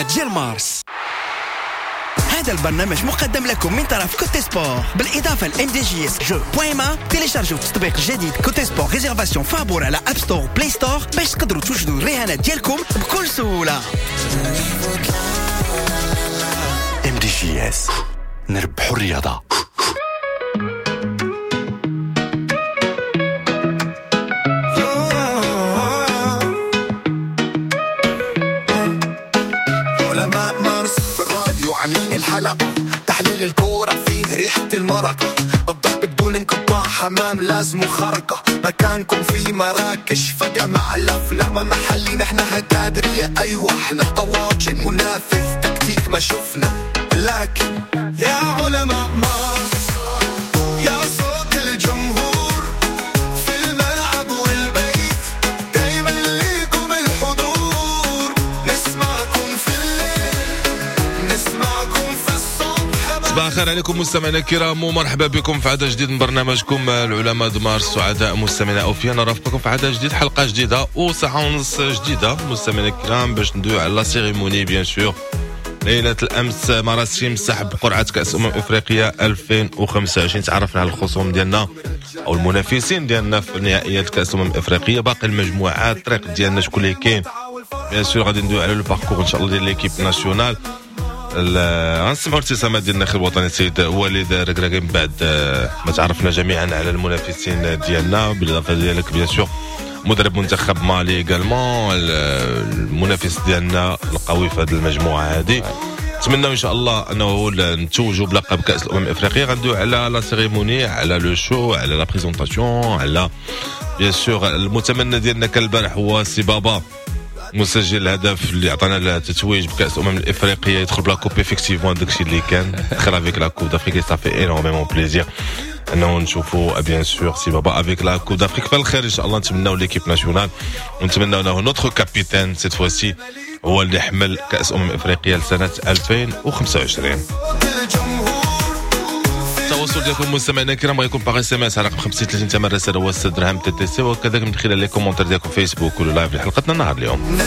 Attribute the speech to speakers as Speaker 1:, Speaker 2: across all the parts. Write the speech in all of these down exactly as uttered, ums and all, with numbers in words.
Speaker 1: ديال مارس. هذا البرنامج مقدم لكم من طرف كوتي سبور بالإضافة ل إم دي جي إس جو بوان ما. تيليشارجوا التطبيق الجديد كوتي سبور ريزيرفاسيون فابور على أب ستور وبلاي ستور باش تقدروا توجدوا الرهانات ديالكم بكل سهولة.
Speaker 2: إم دي جي إس نربحوا الرياضة.
Speaker 3: الحلقة تحليل الكورة فيه ريحة المرق، الضرب بدون انقطاع حمام لازم خرقة، مكانكم في مراكش فجأة مع الأفلام محلي نحن هكادرية. أيوة احنا طواجن منافس تكتيك ما شفنا، لكن يا علماء مصر يا صوت الجمهور في الملعب والبيت دايما ليكم الحضور، نسمعكم في الليل نسمعكم في الصبح.
Speaker 4: صباح الخير عليكم مستمعينا الكرام ومرحبا بكم في عدد جديد من برنامجكم العلماء دو مارس. سعداء مستمعينا اوفياء نرافقكم في عدد جديد، حلقه جديده وساعه ونص جديده مستمعينا الكرام باش ندويو على لا سيريموني بيان سور ليله الامس، مراسم سحب قرعه كاس امم افريقيا ألفين وخمسة وعشرين. تعرفنا على الخصوم ديالنا او المنافسين ديالنا في نهائيات كاس امم افريقيا، باقي المجموعات الطريق ديالنا شكون اللي كاين بيان سور. غادي ندويو على لو باركور ان شاء الله ديال ليكيب ناسيونال. غنسمعوا الابتسامات ديال الناخب الوطني السيد وليد ركراكي من بعد ما تعرفنا جميعا على المنافسين ديالنا، بالاضافه ديالك بيان سور مدرب منتخب مالي également، المنافس ديالنا القوي في هذه المجموعه هذه. نتمنى ان شاء الله انه نتوجوا بلقب كاس الامم الافريقيه. غندويو على لا سيريموني، على لو شو، على لا بريزونطاسيون، على بيان سور المتمنى ديالنا كان البارح هو سي بابا مسجل الهدف اللي عطانا التتويج بكاس الامم الافريقيه، يدخل بلا كوب افيكتيفون داكشي اللي كان دخل افيك لا كوب دافريك. صافي انورميمون بليزير انه نشوفوا بيان سور سي بابا افيك لا كوب دافريك فالخير ان شاء الله. نتمناو ليكيب ناسيونال ونتمناو انه نوتر كابيتان سيت فوسي هو اللي حمل كاس امم افريقيا لسنه ألفين وخمسة وعشرين. التواصل ديالكم مستمعينا الكرام غيكون باغ اس ام اس على رقم خمسة وثلاثين ثمانية رساله هو ستة درهم تي تي سي، وكذلك من خلال لي كومونتير ديالكم فيسبوك ولا لايف لحلقتنا النهار اليوم.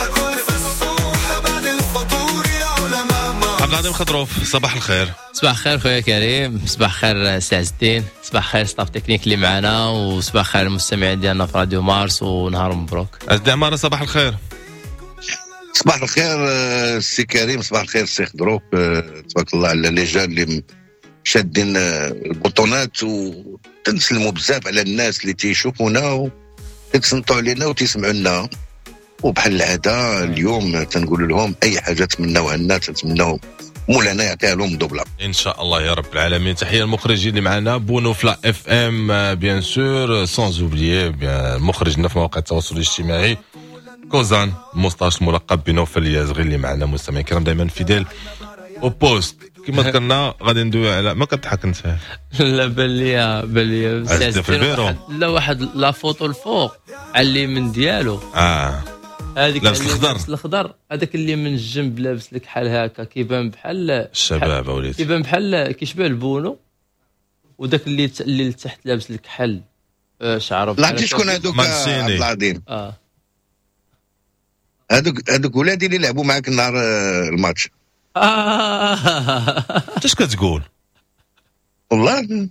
Speaker 4: عبد العظيم خضروف صباح الخير.
Speaker 5: صباح الخير خويا كريم، صباح الخير سي عز الدين، صباح الخير ستاف تكنيك اللي معنا، وصباح الخير المستمعين ديالنا في راديو مارس، ونهار مبروك.
Speaker 4: عز الدين عماره صباح الخير.
Speaker 6: صباح الخير سي كريم، صباح الخير سي خضروف. تبارك الله على لي جان اللي شادين البطونات، وتنسلموا بزاف على الناس اللي تيشوفونا وتتصنتوا علينا وتسمعوا لنا. وبحال العاده اليوم تنقول لهم اي حاجه تمناوها لنا تنتمناو مولانا يعطيها لهم دوبلا
Speaker 4: ان شاء الله يا رب العالمين. تحيه المخرجين اللي معنا بونو فلا اف ام بيان سور، سانز اوبليي مخرجنا في مواقع التواصل الاجتماعي كوزان مستاش ملقب بنوفل يازغي اللي معنا مستمعين كرام دائما فيديل او بوست. كما ذكرنا غادي ندوي على ما كتضحك انت.
Speaker 5: لا بليا بليا
Speaker 4: واحد
Speaker 5: لا واحد لا فوتو الفوق على اليمين ديالو
Speaker 4: اه
Speaker 5: هذيك
Speaker 4: لابس الخضر
Speaker 5: الخضر هذاك اللي من الجنب لابس لك بحال هكا كيبان بحال
Speaker 4: الشباب وليدي، كيبان
Speaker 5: بحال كيشبه البونو، وداك اللي اللي لتحت لابس لك حل شعره
Speaker 6: بحال لا شكون هذوك عبد العظيم.
Speaker 5: اه
Speaker 6: هذوك هذوك ولادي اللي لعبوا معاك النهار الماتش.
Speaker 4: انت اش كتقول
Speaker 6: والله؟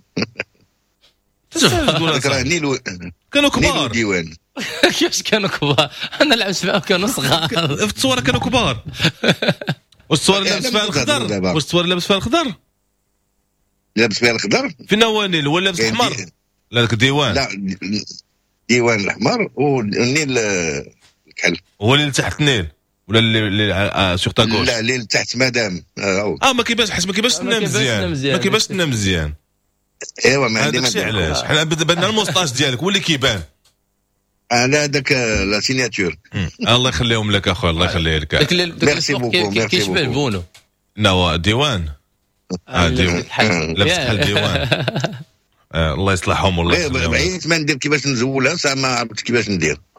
Speaker 4: تقول
Speaker 6: راني لو...
Speaker 4: كانوا كبار
Speaker 6: ديوان.
Speaker 5: كيفاش كانوا كبار؟ انا لعبت معاهم كانوا صغار.
Speaker 4: في التصويره كانوا كبار. واش التصويره لابس فيها الخضر؟ واش التصويره لابس فيها الخضر؟
Speaker 6: لابس فيها الخضر
Speaker 4: في النوانيل ولا لابس احمر؟ لا داك الديوان.
Speaker 6: لا ديوان الاحمر والنيل الكحل.
Speaker 4: هو اللي تحت النيل ولا اللي آه سور تا غوش؟
Speaker 6: لا اللي تحت مدام. اه,
Speaker 4: آه ما كيبانش حيت ما كيبانش تنام مزيان، ما كيبانش تنام مزيان.
Speaker 6: ايوا ما عندي
Speaker 4: ما علاش حنا بدنا الموسطاج ديالك هو اللي كيبان.
Speaker 6: انا هذاك لا سيناتور.
Speaker 4: الله يخليهم لك اخويا، الله يخليه لك.
Speaker 6: ميرسي بوكو.
Speaker 5: كيشبه البونو.
Speaker 4: نوا ديوان. اه ديوان لابس بحال ديوان. الله يصلحهم والله.
Speaker 6: بعيد ما ندير كيفاش نزولها، ساعه ما عرفت كيفاش ندير.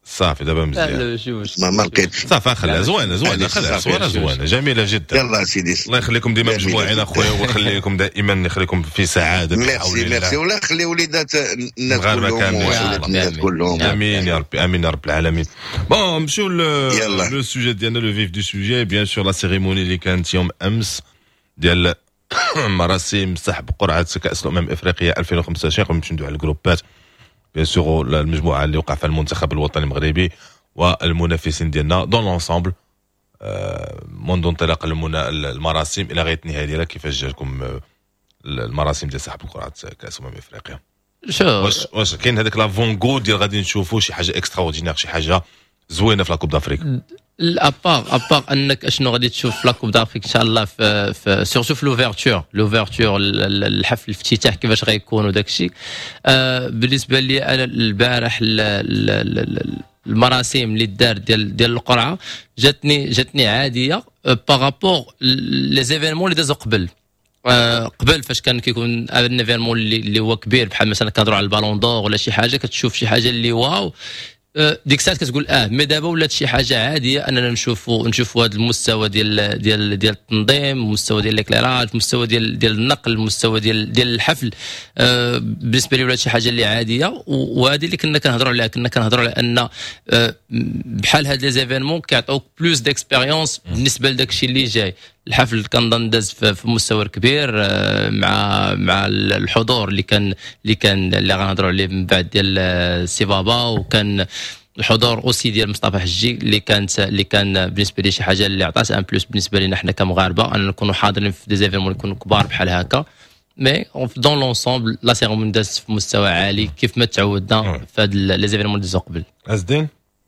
Speaker 4: صافي دابا مزيان.
Speaker 5: لا شوف
Speaker 6: ما ما لقيتش.
Speaker 4: صافي خليها زوينه زوينه خليها صوره زوينه جميله جدا.
Speaker 6: يلا سيدي.
Speaker 4: الله يخليكم ديما
Speaker 6: جميلة
Speaker 4: مجموعين
Speaker 6: جدا.
Speaker 4: اخويا ويخليكم دائما يخليكم في سعاده بحول
Speaker 6: ميرسي
Speaker 4: الله.
Speaker 6: ميرسي ولا خلي وليدات الناس
Speaker 4: المغاربة
Speaker 6: كلهم
Speaker 4: كاملين.
Speaker 6: وولاد الناس
Speaker 5: آمين.
Speaker 6: كلهم.
Speaker 4: امين يا ربي امين يا رب العالمين. بون نمشيو
Speaker 6: يلا.
Speaker 4: لو سوجي ديالنا لو فيف دو سوجي بيان سور لا سيريموني اللي كانت يوم امس ديال مراسم سحب قرعه كاس الامم الافريقيه ألفين وخمسطاش. قبل ما ندوي على الجروبات بيان سور المجموعه اللي وقع فيها المنتخب الوطني المغربي والمنافسين ديالنا دون لونسامبل منذ انطلاق المراسم الى غايه النهايه ديالها. كيفاش جاتكم المراسم ديال سحب قرعه كاس الامم الافريقيه؟
Speaker 5: شوف
Speaker 4: واش واش كاين هذاك لافونغو ديال غادي نشوفوا شي حاجه اكسترا اوردينير شي حاجه زوينه في لاكوب دافريك؟
Speaker 5: الابار ابار انك اشنو غادي تشوف في لاكوب دافريك ان شاء الله في, في سورتو في لوفيرتور لوفيرتور الحفل الافتتاح كيفاش غيكون وداك الشيء. آه بالنسبه لي انا البارح المراسم اللي دار ديال ديال القرعه جاتني جاتني عاديه بارابور لي زيفينمون اللي دازو قبل. آه قبل فاش كان كيكون ان ايفينمون اللي, اللي هو كبير بحال مثلا كنهضروا على البالون دور ولا شي حاجه كتشوف شي حاجه اللي واو. آه ديك الساعه كتقول اه مي دابا ولات شي حاجه عاديه اننا نشوفوا نشوفوا هذا المستوى ديال ديال ديال التنظيم، المستوى ديال ليكليراج، المستوى ديال ديال النقل، المستوى ديال ديال الحفل. آه بالنسبه لي ولات شي حاجه اللي عاديه، وهذه اللي كنا كنهضروا عليها كنا كنهضروا على ان آه بحال هاد لي زيفينمون كيعطيوك بلوس ديكسبيريونس بالنسبه لداك الشيء اللي جاي. الحفل كنظن داز في مستوى كبير مع مع الحضور اللي كان اللي كان اللي غنهضروا عليه من بعد ديال سي بابا، وكان الحضور اوسي ديال مصطفى حجي اللي كانت اللي كان بالنسبه لي شي حاجه اللي عطات ان بلوس بالنسبه لنا حنا كمغاربه ان نكونوا حاضرين في دي زيفينمون يكونوا كبار بحال هكا. مي دون لونسومبل لا سيرموني دازت في مستوى عالي كيف ما تعودنا في هاد لي زيفينمون ديزو قبل.
Speaker 4: عزدين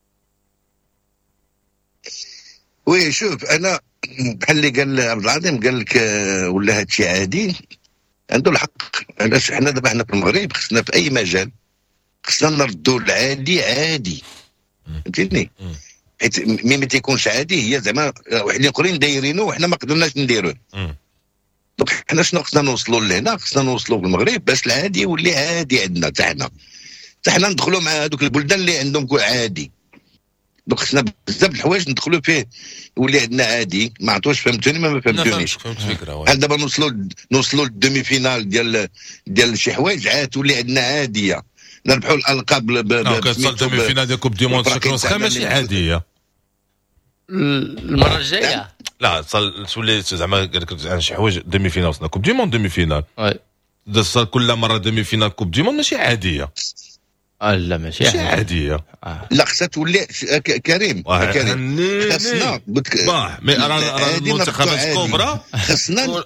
Speaker 6: وي شوف انا بحال اللي قال عبد العظيم قال لك ولا هادشي عادي عنده الحق. علاش حنا دابا حنا في المغرب خصنا في اي مجال خصنا نردوا العادي عادي، فهمتيني؟ حيت مي ما تيكونش عادي هي زعما واحد الاخرين دايرينه وحنا ما قدرناش نديروه. دونك حنا شنو خصنا نوصلوا لهنا؟ خصنا نوصلوا بالمغرب باش العادي يولي عادي عندنا حتى حنا حتى حنا ندخلوا مع هذوك البلدان اللي عندهم عادي. دونك خصنا بزاف الحوايج ندخلوا فيه يولي عندنا عادي. ما عرفتوش فهمتوني ما فهمتونيش؟
Speaker 4: فهمت الفكره.
Speaker 6: بحال دابا نوصلوا نوصلوا للدومي فينال ديال ديال شي حوايج عاد تولي عندنا عاديه. نربحوا الالقاب ب
Speaker 4: كتصل دومي فينال ديال كوب دي موند شكل نسخه ماشي عاديه.
Speaker 5: المره الجايه
Speaker 4: لا تصل تولي زعما قال لك شي حوايج دومي فينال وصلنا كوب دي موند دومي فينال.
Speaker 5: وي
Speaker 4: تصل كل مره دومي فينال كوب دي موند ماشي عاديه.
Speaker 5: اه لا ماشي
Speaker 4: ماشي عاديه.
Speaker 5: آه.
Speaker 6: لا خصها تولي كريم كريم خصنا
Speaker 4: باه مي راه المنتخبات الكبرى
Speaker 6: خصنا.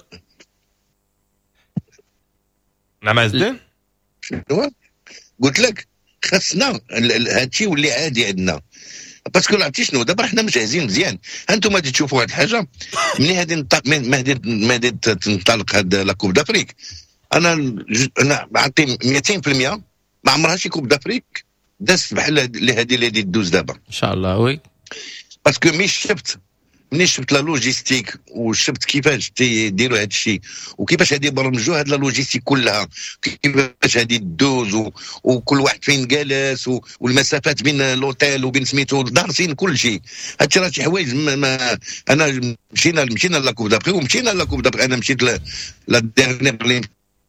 Speaker 4: نعم عزدين
Speaker 6: شنو قلت لك؟ خصنا هادشي يولي عادي عندنا باسكو عرفتي شنو دابا حنا مجهزين مزيان. انتم غادي تشوفوا هاد الحاجه ملي غادي ما غادي تنطلق هاد لا كوب دافريك. انا انا عطي مئتين بالمئة ما عمرها شي كوب دافريك دازت بحال اللي هذه اللي غادي تدوز دابا
Speaker 5: ان شاء الله. وي
Speaker 6: باسكو مي شفت مني شفت لا لوجيستيك وشفت كيفاش تيديروا هذا الشيء وكيفاش غادي يبرمجوا هاد لا لوجيستيك كلها كيفاش غادي تدوز وكل واحد فين جالس والمسافات بين لوطيل وبين سميتو دارسين كل شيء. هادشي راه شي حوايج ما انا مشينا مشينا لا كوب دابري ومشينا لا كوب دابري. انا مشيت لا ديرنيير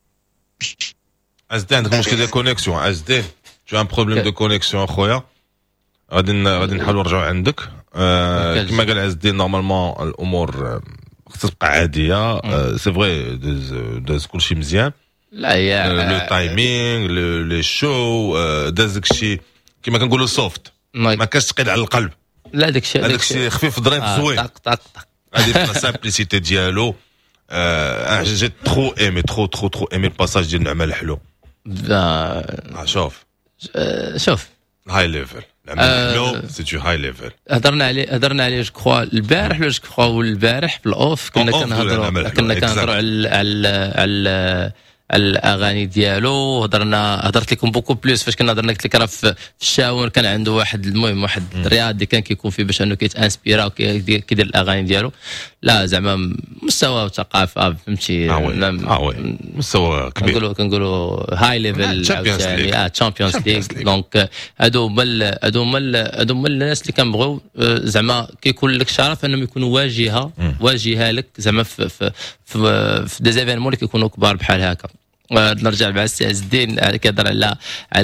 Speaker 4: عزدين عندك مشكل ديال كونيكسيون. عزدين تو ان بروبليم دو كونيكسيون اخويا غادي غادي نحاولوا نرجعوا عندك. آه كما قال عزدين نورمالمون الامور خصها تبقى عاديه. آه سي فري داز داز كلشي مزيان.
Speaker 5: لا هي
Speaker 4: لو تايمينغ لي شو داز داكشي كما كنقولوا سوفت ما كاش ثقيل على القلب.
Speaker 5: لا داكشي
Speaker 4: داكشي خفيف ظريف زوين.
Speaker 5: طق طق طق
Speaker 4: هذه في السامبليسيتي ديالو. آه جيت ترو ايمي ترو ترو ترو ايمي الباساج ديال نعمه الحلو.
Speaker 5: آه
Speaker 4: شوف
Speaker 5: آه شوف
Speaker 4: هاي ليفل نعمه الحلو سي تو هاي ليفل.
Speaker 5: هضرنا عليه هضرنا عليه جو كخوا البارح ولا جو كخوا والبارح في الاوف كنا كنهضروا كنا كنهضروا على على على الاغاني ديالو. هضرنا هضرت لكم بوكو بلوس فاش كنا هضرنا قلت لك راه في الشاون كان عنده واحد المهم واحد الرياضي كان كيكون فيه باش انه كيتانسبيرا وكيدير الاغاني ديالو. لا زعما مستوى وثقافه فهمتي
Speaker 4: اه وي مستوى كبير
Speaker 5: كنقولوا كنقولوا هاي ليفل
Speaker 4: عاوتاني
Speaker 5: اه تشامبيونز ليغ. دونك هادو هما هادو هما هادو هما الناس اللي كنبغيو زعما كيكون لك شرف انهم يكونوا واجهه واجهه لك زعما في في في, في دي زيفينمون اللي كيكونوا كبار بحال هكا. نرجع مع السي عز الدين كيهضر على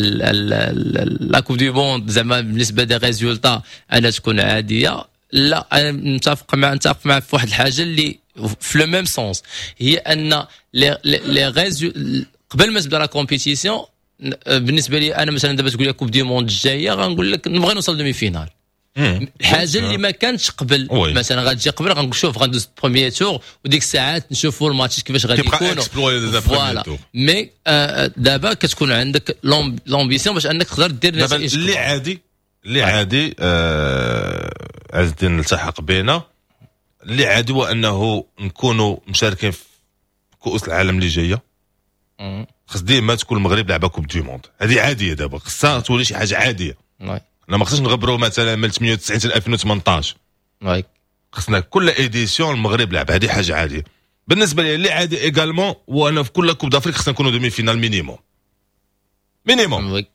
Speaker 5: لا كوب دو موند زعما بالنسبه دي ريزولتا انا تكون عاديه. لا انا متفق مع نتفق مع في واحد الحاجه اللي في لو ميم سونس هي ان لي لي ريزو قبل ما تبدا لا كومبيتيسيون بالنسبه لي انا مثلا دابا تقول لي كوب دي موند الجايه غنقول لك نبغي نوصل دومي فينال. الحاجه اللي ما كانتش قبل وي. مثلا غتجي قبل غنقول شوف غندوز بروميير تور وديك الساعات نشوفوا الماتش كيفاش غادي يكونوا فوالا. مي آه دابا كتكون عندك لومبيسيون باش انك تقدر دير
Speaker 4: نتائج اللي عادي اللي عادي آه عز الدين التحق بينا. اللي عادي هو انه نكونوا مشاركين في كؤوس العالم اللي جايه. خص ديما تكون المغرب لعبه كوب دو موند هذه عاديه دابا خصها تولي شي حاجه عاديه. انا ما خصناش نغبروا مثلا من ثمانية وتسعين حتى ألفين وثمانطاش.
Speaker 5: وي
Speaker 4: خصنا كل ايديسيون المغرب لعب هذه حاجه عاديه. بالنسبه لي اللي عادي ايغالمون وانا في كل كوب دافريك خصنا نكونوا دومي فينال مينيموم مينيموم.
Speaker 5: وي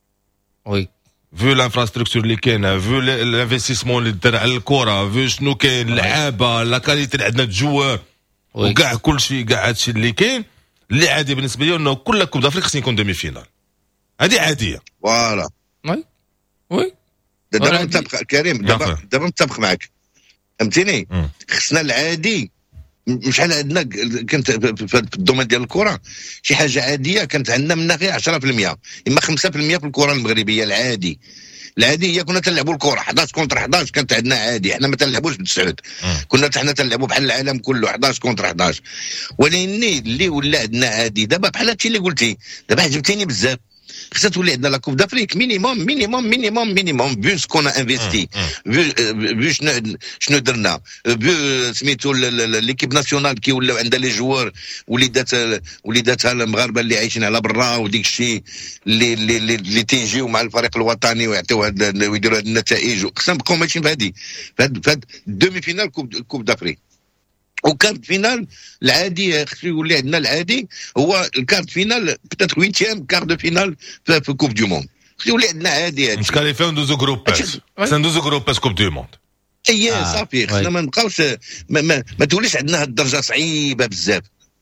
Speaker 5: وي
Speaker 4: فيو الانفراستركتور اللي كاينه فيو الانفستيسمون اللي دار على الكره فيو شنو كاين اللعابه لا كاليتي اللي عندنا الجوار وكاع كل شيء كاع هادشي اللي كاين. اللي عادي بالنسبه لي انه كل كوب دافريك خصني يكون دومي فينال هذه عاديه.
Speaker 6: فوالا
Speaker 5: وي وي
Speaker 6: دابا متفق كريم دابا دابا متفق معك فهمتيني. خصنا العادي شحال عندنا كانت في الدومين ديال الكره شي حاجه عاديه كانت عندنا منها غير عشرة بالمية اما خمسة بالمية في الكره المغربيه. العادي العادي هي كنا تنلعبوا الكره حداش كونتر حداش كانت عندنا عادي. حنا ما تنلعبوش بتسعود كنا حنا تنلعبوا بحال العالم كله حداش كونتر حداش. ولكن اللي ولا عندنا عادي دابا بحال هادشي اللي قلتي دابا عجبتيني بزاف. خصها تولي عندنا لا كوب دافريك مينيموم مينيموم مينيموم مينيموم فيو سكون انفيستي فيو شنو شنو درنا فيو سميتو ليكيب ناسيونال كي ولاو عندها لي جوار وليدات وليداتها المغاربه اللي عايشين على برا وديك الشيء اللي اللي اللي تيجيو مع الفريق الوطني ويعطيو هاد ويديروا هاد النتائج. خصنا نبقاو ماشيين في هادي في هاد دومي فينال كوب كوب دافريك. وكارت فينال العادي خصو يولي عندنا العادي هو الكارت فينال بتاتر ويتيام كارت دو فينال في كوب دو موند. خصو يولي عندنا عادي هادشي.
Speaker 4: نتكاليفيو ندوزو جروبات خصنا ندوزو جروبات كوب دو موند.
Speaker 6: اي صافي خصنا ما نبقاوش ما, ما, ما توليش عندنا هاد الدرجه صعيبه بزاف.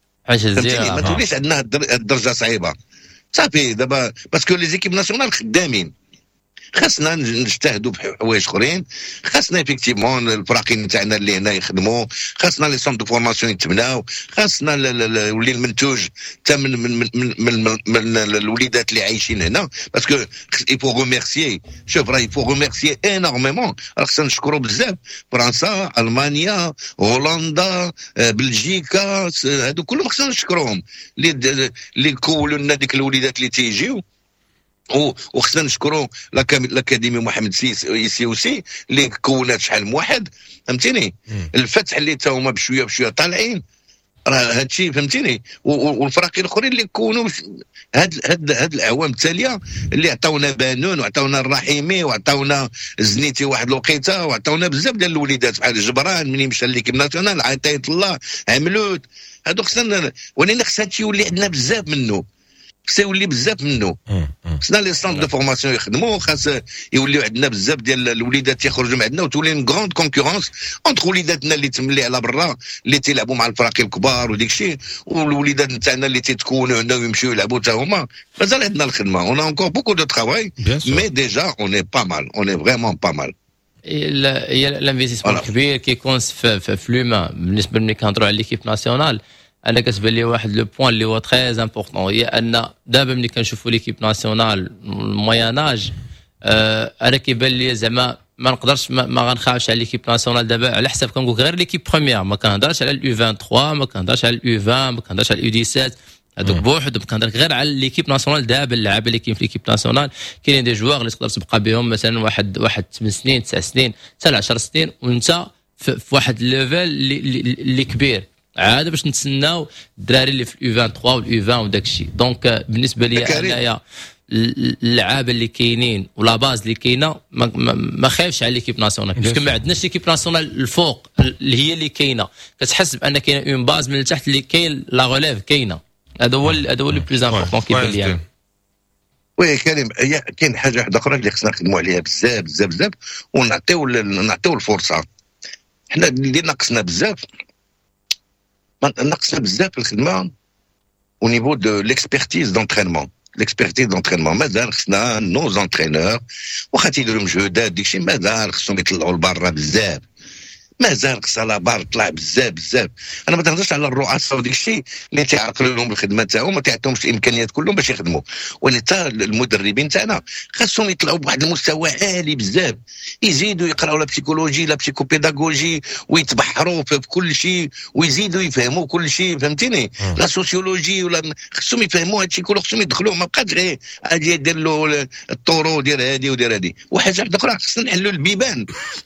Speaker 5: حاجه
Speaker 6: ما توليش عندنا هاد الدرجه صعيبه صافي. دابا باسكو لي زيكيب ناسيونال خدامين خاصنا نجتهدوا بحوايج اخرين. خاصنا افيكتيفمون الفراقين تاعنا اللي هنا يخدموا. خاصنا لي سونط دو فورماسيون يتبناو. خاصنا ولي المنتوج حتى من من من, من, من, من الوليدات اللي عايشين هنا باسكو يفو غوميرسيي. شوف راه يفو غوميرسيي انورميمون. خاصنا نشكروا بزاف فرنسا المانيا هولندا بلجيكا هادو كلهم خاصنا نشكروهم اللي اللي كولوا لنا ديك الوليدات اللي تيجيو. وخصنا نشكروا الاكاديمي محمد سيسي اوسي اللي كونات شحال من واحد فهمتيني. الفتح اللي تا هما بشويه بشويه طالعين راه هادشي فهمتيني. والفراقين الاخرين اللي كونوا هاد هاد هاد الاعوام التاليه اللي عطاونا بانون وعطاونا الرحيمي وعطاونا الزنيتي واحد الوقيته وعطاونا بزاف ديال الوليدات بحال جبران مني مشى ليكيب ناسيونال عطايت الله عملوت هادو خصنا. ولكن خص هادشي يولي عندنا بزاف منه خص يولي بزاف منه. خصنا لي سونط دو فورماسيون يخدموا. خاص يوليو عندنا بزاف ديال الوليدات يخرجوا من عندنا وتولي ان غروند كونكورونس اونتر وليداتنا اللي تملي على برا اللي تيلعبوا مع الفراقي الكبار وديك الشيء والوليدات نتاعنا اللي تيتكونوا هنا ويمشيو يلعبوا حتى هما. مازال عندنا الخدمه. اون انكور بوكو دو ترافاي مي ديجا اون اي با مال اون اي فريمون با مال.
Speaker 5: هي الانفستيسمون الكبير كيكون في في لومان. بالنسبه لملي كنهضروا على ليكيب ناسيونال انا كتبان لي واحد لو بوين اللي هو تري امبورطون هي ان دابا ملي كنشوفوا ليكيب ناسيونال الموياناج آه انا كيبان لي زعما ما نقدرش ما, ما غنخافش على ليكيب ناسيونال دابا على حساب كنقول غير ليكيب بروميير. ما كنهضرش على اليو ثلاثة وعشرين ما كنهضرش على اليو عشرين ما كنهضرش على اليو سبعة عشر هذوك بوحدهم. كنهضر غير على ليكيب ناسيونال دابا اللعابه اللي كاين في ليكيب ناسيونال. كاينين دي جوار اللي تقدر تبقى بهم مثلا واحد واحد ثمان سنين تسع سنين حتى عشر سنين وانت في واحد الليفل اللي, اللي كبير عاد باش نتسناو الدراري اللي في اليو ثلاثة وعشرين واليو عشرين وداك الشيء. دونك بالنسبه لي انايا اللعابه اللي كاينين ولا باز اللي كاينه ما, ما, ما خايفش على ليكيب ناسيونال باسكو ما عندناش ليكيب ناسيونال الفوق اللي هي اللي كاينه، كتحس بان كاينه اون باز من التحت اللي كاين لا غوليف كاينه. هذا هو هذا هو لو بلوز امبورطون كيبان لي يعني.
Speaker 6: وي كريم كاين حاجه واحده اخرى اللي خصنا نخدموا عليها بزاف بزاف بزاف ونعطيو نعطيو الفرصه. حنا اللي ناقصنا بزاف ناقصنا بزاف في الخدمه au niveau de l'expertise d'entraînement. L'expertise d'entraînement مازال خصنا نو زونترينور واخا تيديروا مجهودات داكشي مازال خصهم يطلعوا لبرا بزاف، مازال خصها لا بار طلع بزاف بزاف. انا ما تهضرش على الرؤساء وداك الشيء اللي تيعرقلوا لهم الخدمه تاعهم ما تعطيهمش الامكانيات كلهم باش يخدموا، ولكن المدربين تاعنا خاصهم يطلعوا بواحد المستوى عالي بزاف، يزيدوا يقراوا لا بسيكولوجي لا بسيكوبيداغوجي ويتبحروا في كل شيء ويزيدوا يفهموا كل شيء، فهمتيني؟ لا سوسيولوجي ولا خصهم يفهموا هادشي كله، خصهم يدخلوه، ما بقاش غير اجي يدير له الطورو دير هادي ودير هادي. وحاجه واحده اخرى خصنا نحلوا البيبان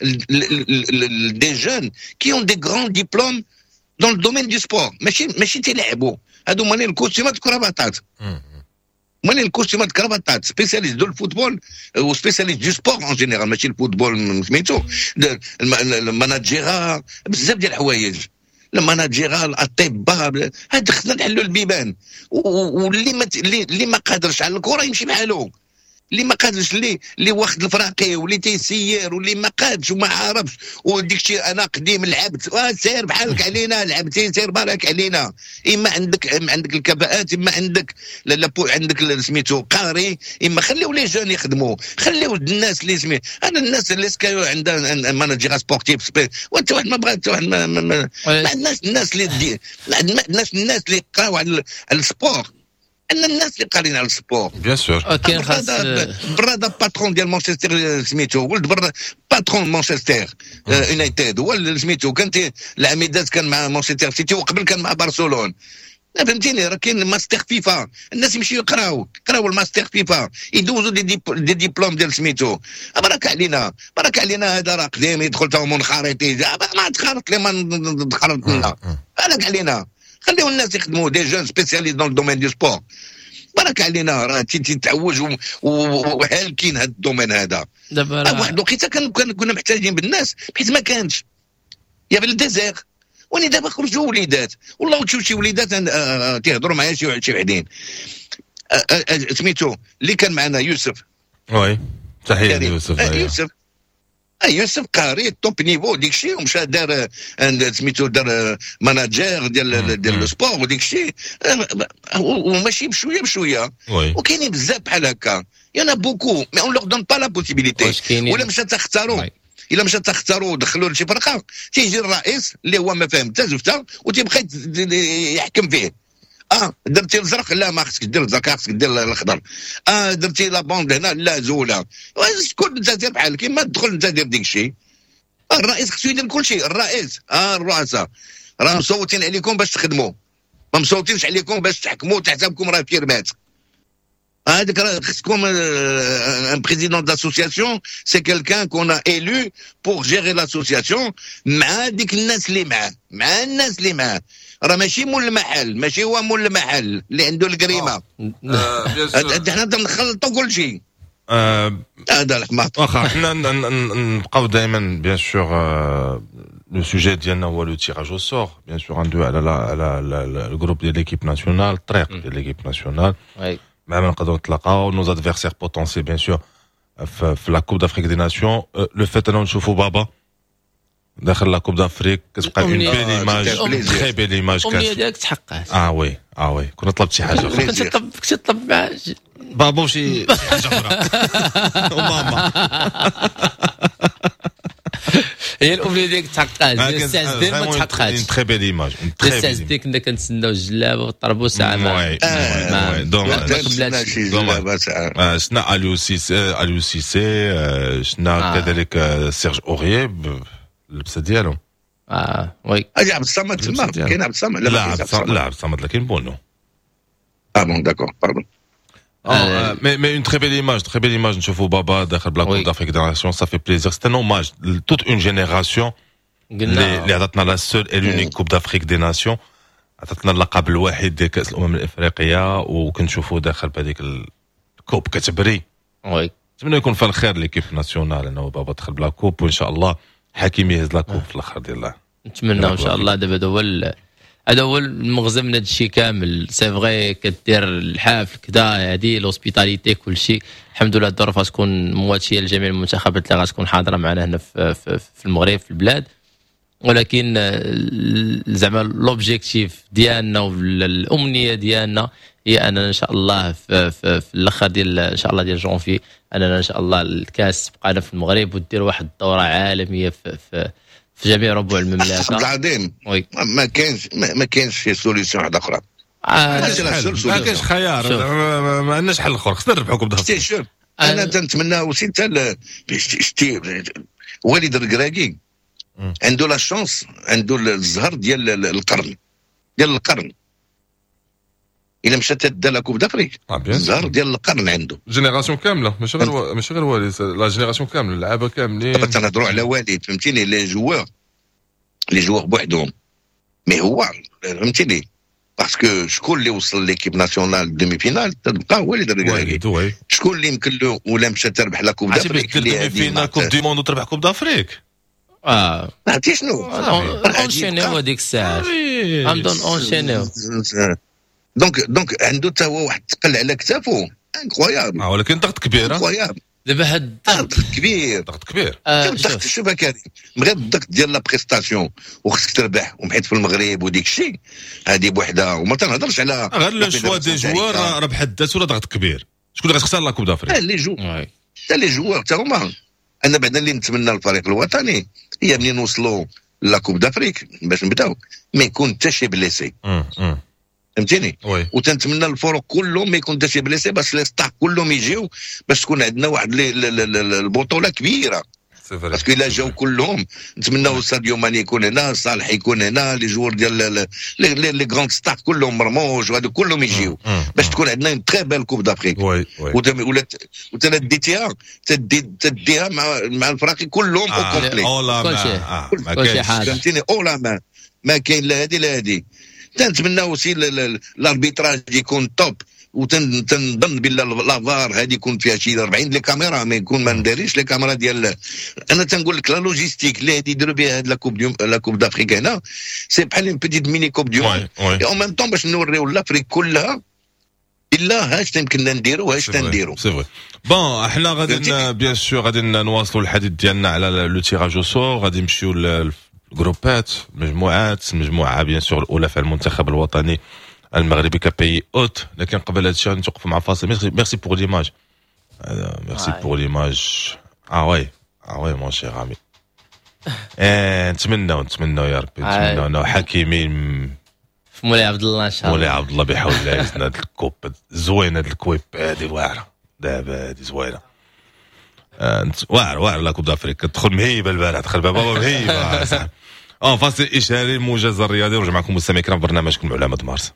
Speaker 6: دي jeunes qui ont des grands diplômes dans le domaine du sport ماشي ماشي تيلعبوا هادو مالين الكوستيمات كرافاتات مالين الكوستيمات كرافاتات سبيسياليست دو الفوتبول وسبيسياليست دو سبور اون جينيرال ماشي الفوتبول سميتو الماناجيرا بزاف ديال الحوايج الماناجيرا الاطباء هاد خصنا نحلوا البيبان واللي ما اللي ما قادرش على الكره يمشي بحالو، اللي ما قادش اللي اللي واخد الفراقي واللي تيسير واللي ما قادش وما عارفش وديك الشيء انا قديم لعبت سير بحالك علينا لعبتي سير بالك علينا، اما عندك إما عندك الكفاءات اما عندك لا عندك سميتو قاري، اما خليو لي جون يخدموا، خليو الناس اللي سمي انا الناس اللي سكايو عندها ماناجير سبورتيف وانت واحد ما بغات واحد ما ما عندناش الناس اللي ما عندناش الناس اللي يقراو على السبور، ان الناس اللي قارين على السبور
Speaker 4: بيان سور.
Speaker 5: كاين خاص
Speaker 6: برا باترون ديال مانشستر سميتو ولد برا باترون مانشستر يونايتد هو سميتو كان العميدات كان مع مانشستر سيتي وقبل كان مع برشلونه، فهمتيني؟ راه كاين ماستر فيفا الناس يمشيو يقراو يقراو الماستر فيفا يدوزوا دي, دي, دي ديبلوم ديال سميتو. برك علينا برك علينا هذا راه قديم يدخل تا منخرطي ما تخرط لي ما نخرط لنا برك علينا، خليو الناس يخدموا دي جون سبيسياليست دون الدومين دو سبور. برك علينا راه تيتعوج وهالكين هذا الدومين هذا دابا واحد الوقيته كان كنا محتاجين بالناس حيت ما كانش يا بالديزير وني دابا خرجوا وليدات والله تشوف شي وليدات تيهضروا معايا شي شي وحدين سميتو اللي كان معنا يوسف
Speaker 4: وي تحيه ليوسف
Speaker 6: يوسف يوسف قاري توب نيفو ديك الشيء ومشى دار سميتو دار ماناجير ديال ديال لو سبور وديك الشيء وماشي بشويه بشويه وكاينين بزاف بحال هكا يانا بوكو مي اون لوغ دون با لا بوسيبيليتي ولا مشى تختاروا الا مشى تختاروا ودخلوا لشي فرقه تيجي الرئيس اللي هو ما فاهم حتى زفته وتيبقى يحكم فيه. اه درتي الزرق لا ما خصك دير الزرق خصك دير الخضر، اه درتي لا بوند هنا لا زوله، شكون انت دير بحال كيما تدخل انت دير ديك الشيء. آه الرئيس خصو يدير كل شيء، الرئيس اه الرؤساء راه مصوتين عليكم باش تخدموا ما مصوتينش عليكم باش تحكموا تحسبكم راه فيرمات. هذاك راه خصكم ان بريزيدون داسوسياسيون سي كيلكان كون ا ايلو بور جيري لاسوسياسيون مع ديك الناس اللي معاه مع الناس اللي معاه، راه ماشي مول المحل ماشي هو مول المحل اللي عنده القريمه. حنا نخلطوا كل شيء هذا الحماق.
Speaker 4: واخا حنا نبقاو دائما بيان سور لو سوجي ديالنا هو لو تيراج او سور بيان سور ندوي على على الجروب ديال ليكيب ناسيونال الطريق ديال ليكيب ناسيونال مع ما نقدروا نتلاقاو نوز ادفيرسير بوتونسيال بيان سور في لا كوب دافريك دي ناسيون. لو فيت اننا نشوفوا بابا داخل لا كوب دافريك كتبقى اون بيل ايماج تري بيل ايماج
Speaker 5: الامنيه ديالك تحققت.
Speaker 4: اه وي اه وي كنا طلبت شي حاجه اخرى
Speaker 5: كنت تطلب كنت تطلب مع
Speaker 4: بابا وشي حاجه اخرى وماما
Speaker 5: هي الامنيه ديالك تحققت الاستاذ ديالك ما تحققاتش.
Speaker 4: تري بيل ايماج
Speaker 5: الاستاذ ديالك كنا كنتسناو الجلابه والطربوس ساعه
Speaker 4: ما دوما شنا اليو سيسي اليو سيسي شنا كذلك سيرج اوريي اللبسه ديالهم.
Speaker 5: اه وي
Speaker 6: اجي عبد الصمد تما كاين عبد الصمد
Speaker 4: لا لا عبد الصمد لكن بونو
Speaker 6: اه بون داكور باردون.
Speaker 4: Euh, mais, mais une très belle image, très belle image. Nous voyons Baba dans la Coupe d'Afrique des Nations, ça fait plaisir. C'est un hommage. Toute une génération اللي اللي عطاتنا لا سول اي لونيك كوب دافريك دي ناسيون، عطاتنا اللقب الوحيد ديال كاس الامم الافريقيه، وكنشوفوا داخل بهذيك الكوب كتبري.
Speaker 5: وي
Speaker 4: نتمنى يكون فيها الخير ليكيب ناسيونال، انه بابا دخل بلا كوب، وان شاء الله حكيم يهز لا كوب في الاخر ديال الله.
Speaker 5: نتمنى ان شاء الله. دابا هذا هو هذا هو المغزى من هذا الشيء كامل. سي فغي كدير الحفل كذا هذه لوسبيتاليتي كل شيء، الحمد لله الظروف غتكون مواتيه لجميع المنتخبات اللي غتكون حاضره معنا هنا في, في, في المغرب في البلاد، ولكن زعما لوبجيكتيف ديالنا والامنيه ديالنا هي اننا ان شاء الله في, في, في الاخر ديال ان شاء الله ديال جونفي اننا ان شاء الله الكاس تبقى في المغرب ودير واحد الدوره عالميه في, في في جميع ربوع المملكه.
Speaker 6: العظيم ما كاينش ما كاينش شي سوليسيون واحده اخرى،
Speaker 4: ما كاينش خيار، ما عندناش حل اخر، خصنا نربحوا كوب دافريك.
Speaker 6: شوف انا تنتمنى وسي حتى شتي والد الكراكي عنده لا شانس، عنده الزهر ديال القرن ديال القرن الا مشات دا لا كوب دافريك الزهر ديال القرن عنده.
Speaker 4: جينيراسيون كامله ماشي غير ماشي غير والد، لا جينيراسيون كامله اللعابه كاملين.
Speaker 6: دابا تنهضروا على والد فهمتيني، لي جوار لي جوار بوحدهم، مي هو فهمتيني باسكو شكون اللي وصل ليكيب ناسيونال دومي فينال تبقى والد الكراكي. شكون اللي يمكن له ولا مشى تربح لا كوب دافريك
Speaker 4: اللي فينا كوب دي موند وتربح كوب دافريك.
Speaker 5: اه
Speaker 6: عرفتي شنو
Speaker 5: اونشينيو هذيك الساعه عمدون اونشينيو.
Speaker 6: دونك دونك عنده حتى هو واحد الثقل على كتافه انكرويابل.
Speaker 4: اه ولكن ضغط كبير.
Speaker 6: انكرويابل
Speaker 5: دابا هاد
Speaker 6: الضغط كبير
Speaker 4: ضغط كبير.
Speaker 6: الضغط شوف كريم غير الضغط ديال لا بريستاسيون وخصك تربح ومحيت في المغرب وديك الشيء هذه بوحدها، وما تنهضرش على
Speaker 4: غير لو شوا دي جوار راه بحد ذاته ولا ضغط كبير. شكون اللي غتختار لا كوب دافريك؟
Speaker 6: لي جو حتى لي جوار حتى هما. انا بعدا اللي نتمنى الفريق الوطني هي منين نوصلوا لا كوب دافريك باش نبداو ما يكون حتى شي بليسي، فهمتيني؟ وتنتمنى الفرق كلهم ما يكون حتى شي بليسي باش لي ستار كلهم يجيو باش تكون عندنا واحد البطوله كبيره. باسكو الا جاو كلهم نتمناو ساديو ماني يكون هنا، صالح يكون هنا، لي جوور ديال لي لي غراند ستار كلهم مرموش وهذو كلهم يجيو باش تكون عندنا اون تري بيل كوب دافريك. ولا ولا ديتيها تديها مع مع الفرق كلهم او كومبلي
Speaker 5: كل شيء حاجه
Speaker 6: فهمتيني اولا ما ما كاين لا هذه لا هذه. تنتمناو سي الاربيتراج يكون توب، وتنظن بلا لافار هذه يكون فيها شي أربعين لي كاميرا، ما يكون ما نديريش لي كاميرا ديال. انا تنقول لك لا لوجيستيك اللي هذه يديروا بها هاد لا كوب ديوم لا كوب دافريك هنا سي بحال اون بيتيت ميني كوب ديوم اي اون ميم طون باش نوريو لافريك كلها الا هاش يمكننا نديرو هاش تنديرو.
Speaker 4: سي فري بون احنا غادي بيان سور غادي نواصلوا الحديث ديالنا على لو تيراج او سور، غادي نمشيو للجروبات مجموعات المجموعه بيان سور الاولى في المنتخب الوطني المغربي كباي اوت. لكن قبل هادشي نتوقفوا مع فاصل. ميرسي بور ليماج، ميرسي بور ليماج. اه وي اه وي مون شير عامي. اه نتمناو نتمناو يا ربي نتمناو انه حكيمي
Speaker 5: في مولاي عبد الله ان شاء الله.
Speaker 4: مولاي عبد الله بحول الله يزن هاد الكوب زوينه، هاد الكويب هادي واعره دابا هادي زوينه. آه واعر واعر لا كوب دافريك تدخل مهيبه البارح، دخل بابا مهيبه. اه فاصل اشاري الموجز الرياضي ورجع معكم مستمعي الكرام برنامجكم علامة مارس.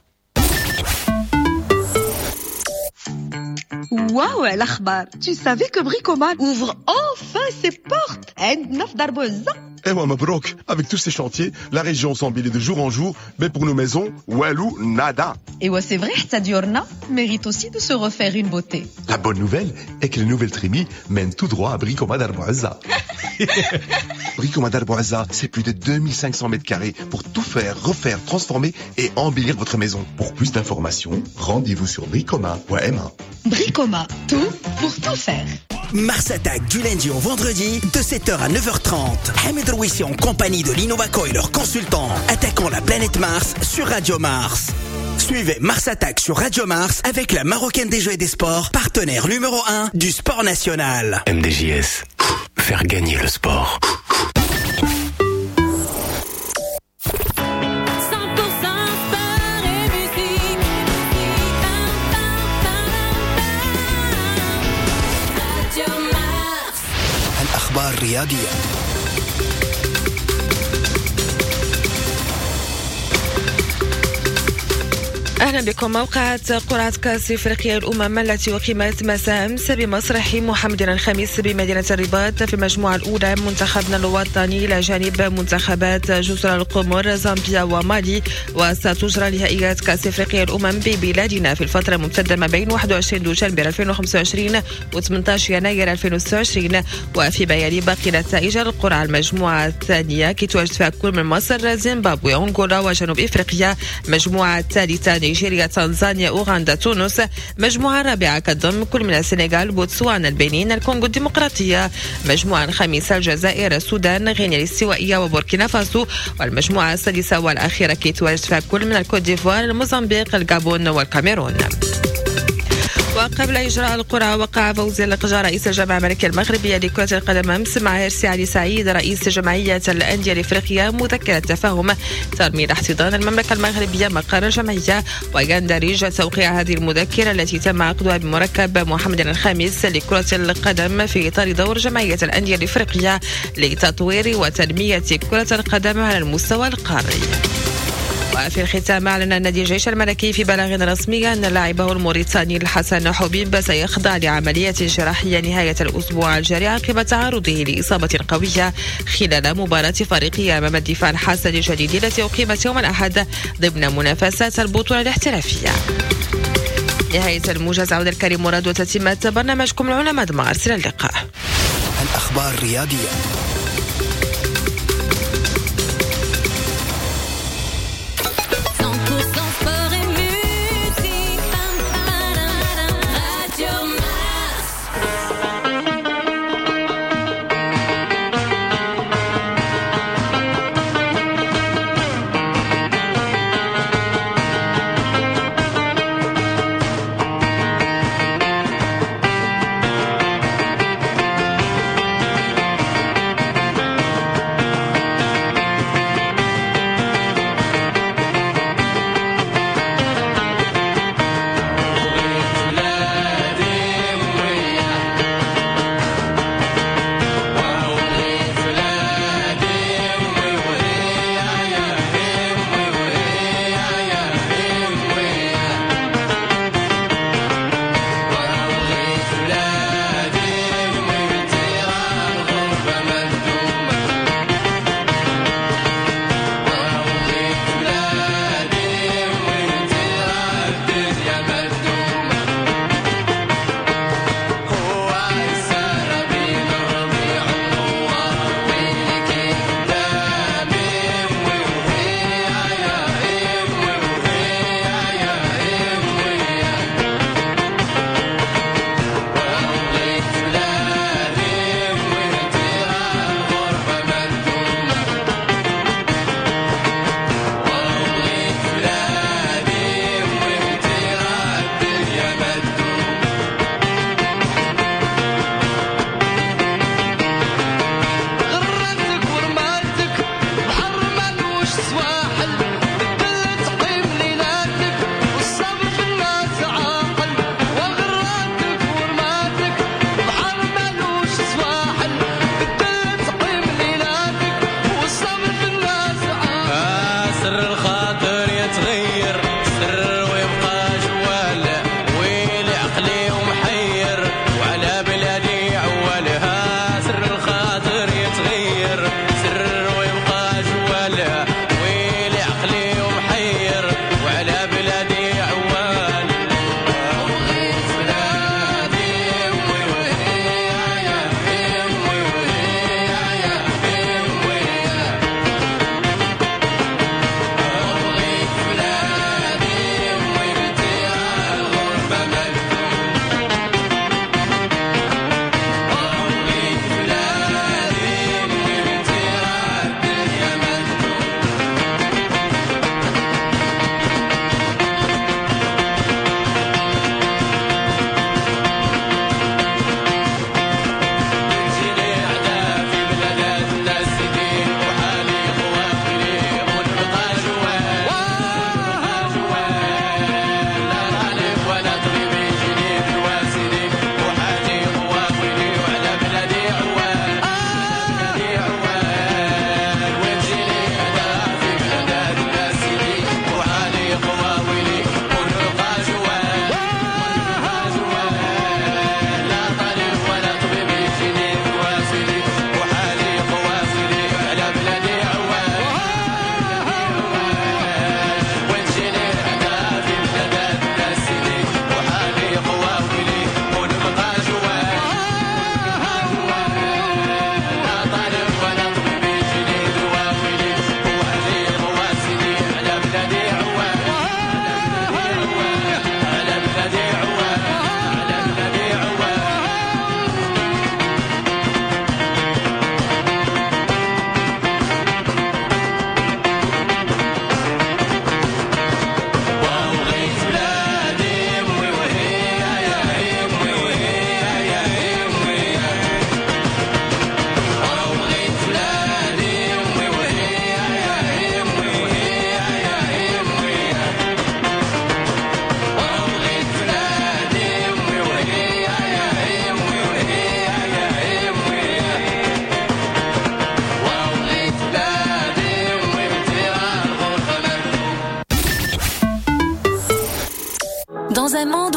Speaker 7: واو على الأخبار. Tu savais que Bricoman ouvre enfin ses portes عندنا في دار بوزة.
Speaker 8: Eh ouais, Mabrouk, avec tous ces chantiers, la région s'embellit de jour en jour, mais pour nos maisons, walou, nada.
Speaker 7: Et ouais, c'est vrai, Diorna mérite aussi de se refaire une beauté.
Speaker 8: La bonne nouvelle est que les nouvelles trémies mènent tout droit à Bricoman Darboaza. Bricoman Darboaza, c'est plus de deux mille cinq cents mètres carrés pour tout faire, refaire, transformer et embellir votre maison. Pour plus d'informations, rendez-vous sur bricoman point m a.
Speaker 7: Bricoma, tout pour tout faire.
Speaker 1: Mars Attack du lundi au vendredi de sept heures à neuf heures trente. Hamid Rouissi en compagnie de l'Innovaco et leurs consultants attaquant la planète Mars sur Radio Mars. Suivez Mars Attack sur Radio Mars avec la Marocaine des Jeux et des Sports, partenaire numéro un du sport national.
Speaker 2: M D J S, faire gagner le sport.
Speaker 1: الأخبار الرياضية.
Speaker 9: أهلا بكم. موقعة قرعة كأس إفريقيا الأمم التي أقيمت مساء أمس بمسرح محمد الخامس بمدينة الرباط في المجموعة الأولى منتخبنا الوطني إلى جانب منتخبات جزر القمر زامبيا ومالي. وستجرى نهائيات كأس إفريقيا الأمم ببلادنا في الفترة الممتدة ما بين واحد وعشرين دجنبر ألفين وخمسة وعشرين و ثمانية عشر يناير ألفين وستة وعشرين. وفي بيان باقي نتائج القرعة المجموعة الثانية كي تواجد فيها كل من مصر زيمبابوي أنغولا وجنوب إفريقيا. مجموعة الثالثة نيجيريا تنزانيا أوغندا تونس. مجموعة رابعة كتضم كل من السنغال بوتسوانا البنين الكونغو الديمقراطية. مجموعة خامسة الجزائر السودان غينيا الاستوائية وبوركينا فاسو. والمجموعة السادسة والأخيرة كي تواجد فيها كل من الكوت ديفوار الموزمبيق الغابون والكاميرون. وقبل إجراء القرعة وقع فوزي اللقجة رئيس الجامعة الملكية المغربية لكرة القدم أمس مع هيرسي علي سعيد رئيس جمعية الأندية الإفريقية مذكرة تفاهم ترميم احتضان المملكة المغربية مقر الجمعية. ويندرج توقيع هذه المذكرة التي تم عقدها بمركب محمد الخامس لكرة القدم في إطار دور جمعية الأندية الإفريقية لتطوير وتنمية كرة القدم على المستوى القاري. وفي الختام أعلن نادي الجيش الملكي في بلاغ رسمي أن لاعبه الموريتاني الحسن حبيب سيخضع لعملية جراحية نهاية الأسبوع الجاري عقب تعرضه لإصابة قوية خلال مباراة فريقه أمام الدفاع الحسن الجديد التي أقيمت يوم الأحد ضمن منافسات البطولة الاحترافية. نهاية الموجز. عودة الكريم مراد وتتمة برنامجكم العلماء دمار. إلى اللقاء.
Speaker 1: الأخبار الرياضية.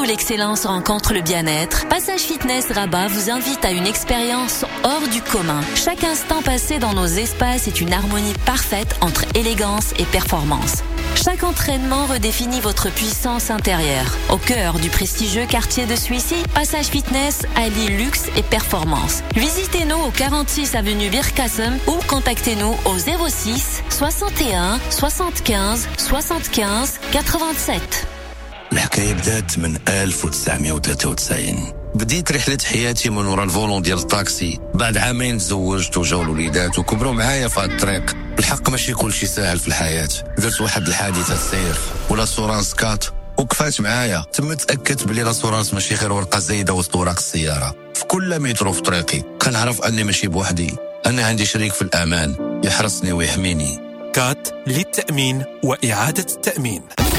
Speaker 10: où l'excellence rencontre le bien-être, Passage Fitness Rabat vous invite à une expérience hors du commun. Chaque instant passé dans nos espaces est une harmonie parfaite entre élégance et performance. Chaque entraînement redéfinit votre puissance intérieure. Au cœur du prestigieux quartier de Suissy, Passage Fitness allie luxe et performance. Visitez-nous au quarante-six avenue Birkassem ou contactez-nous au zéro six soixante et un soixante-quinze soixante-quinze quatre-vingt-sept.
Speaker 11: الحكاية بدات من ألف وتسعمائة وثلاثة وتسعين. بديت رحلة حياتي من وراء الفولون ديال الطاكسي. بعد عامين تزوجت وجاو الوليدات وكبروا معايا في هاد الطريق. الحق ماشي كل شيء ساهل في الحياة. درت واحد الحادثة سير ولا سورانس كات وقفات معايا. تم تأكدت بلي لا سورانس ماشي غير ورقة زايدة وسط وراق السيارة. في كل مترو في طريقي كنعرف أني ماشي بوحدي. أنا عندي شريك في الأمان يحرسني ويحميني.
Speaker 12: كات للتأمين وإعادة التأمين.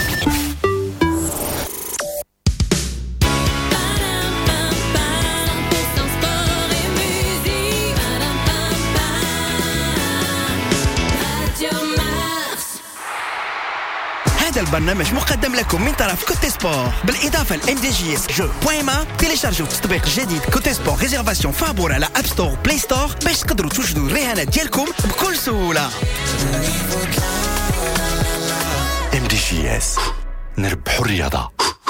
Speaker 1: هذا البرنامج مقدم لكم من طرف كوتي سبور بالإضافة لإم دي جي إس جو بوان ما. تيليشارجوا تطبيق الجديد كوتي سبور ريزيرفاسيون فابور على أب ستور بلاي ستور باش تقدروا توجدوا الرهانات ديالكم بكل سهولة.
Speaker 2: إم دي جي إس نربحوا الرياضة.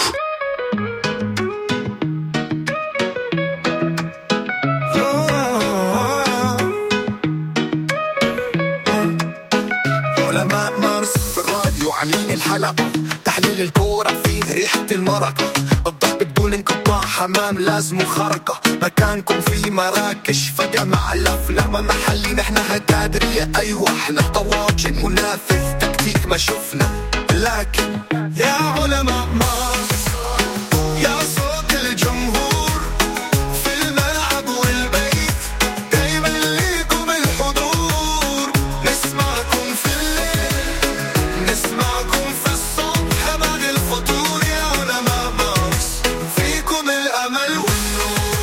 Speaker 3: الحلقة تحليل الكورة فيه ريحة المرقة. الضغط بدون انقطاع حمام لازم خرقة. مكانكم في مراكش فجأة مع الأفلام محلي. نحن هكادرية أيوة احنا طواجن ونافذ تكتيك ما شفنا. لكن يا علماء مصر يا صوت الجمهور في الملعب والبيت دايما ليكم الحضور. نسمعكم في الليل نسمعكم في الصبح بعد الفطور. يا علماء مصر فيكم الأمل والنور.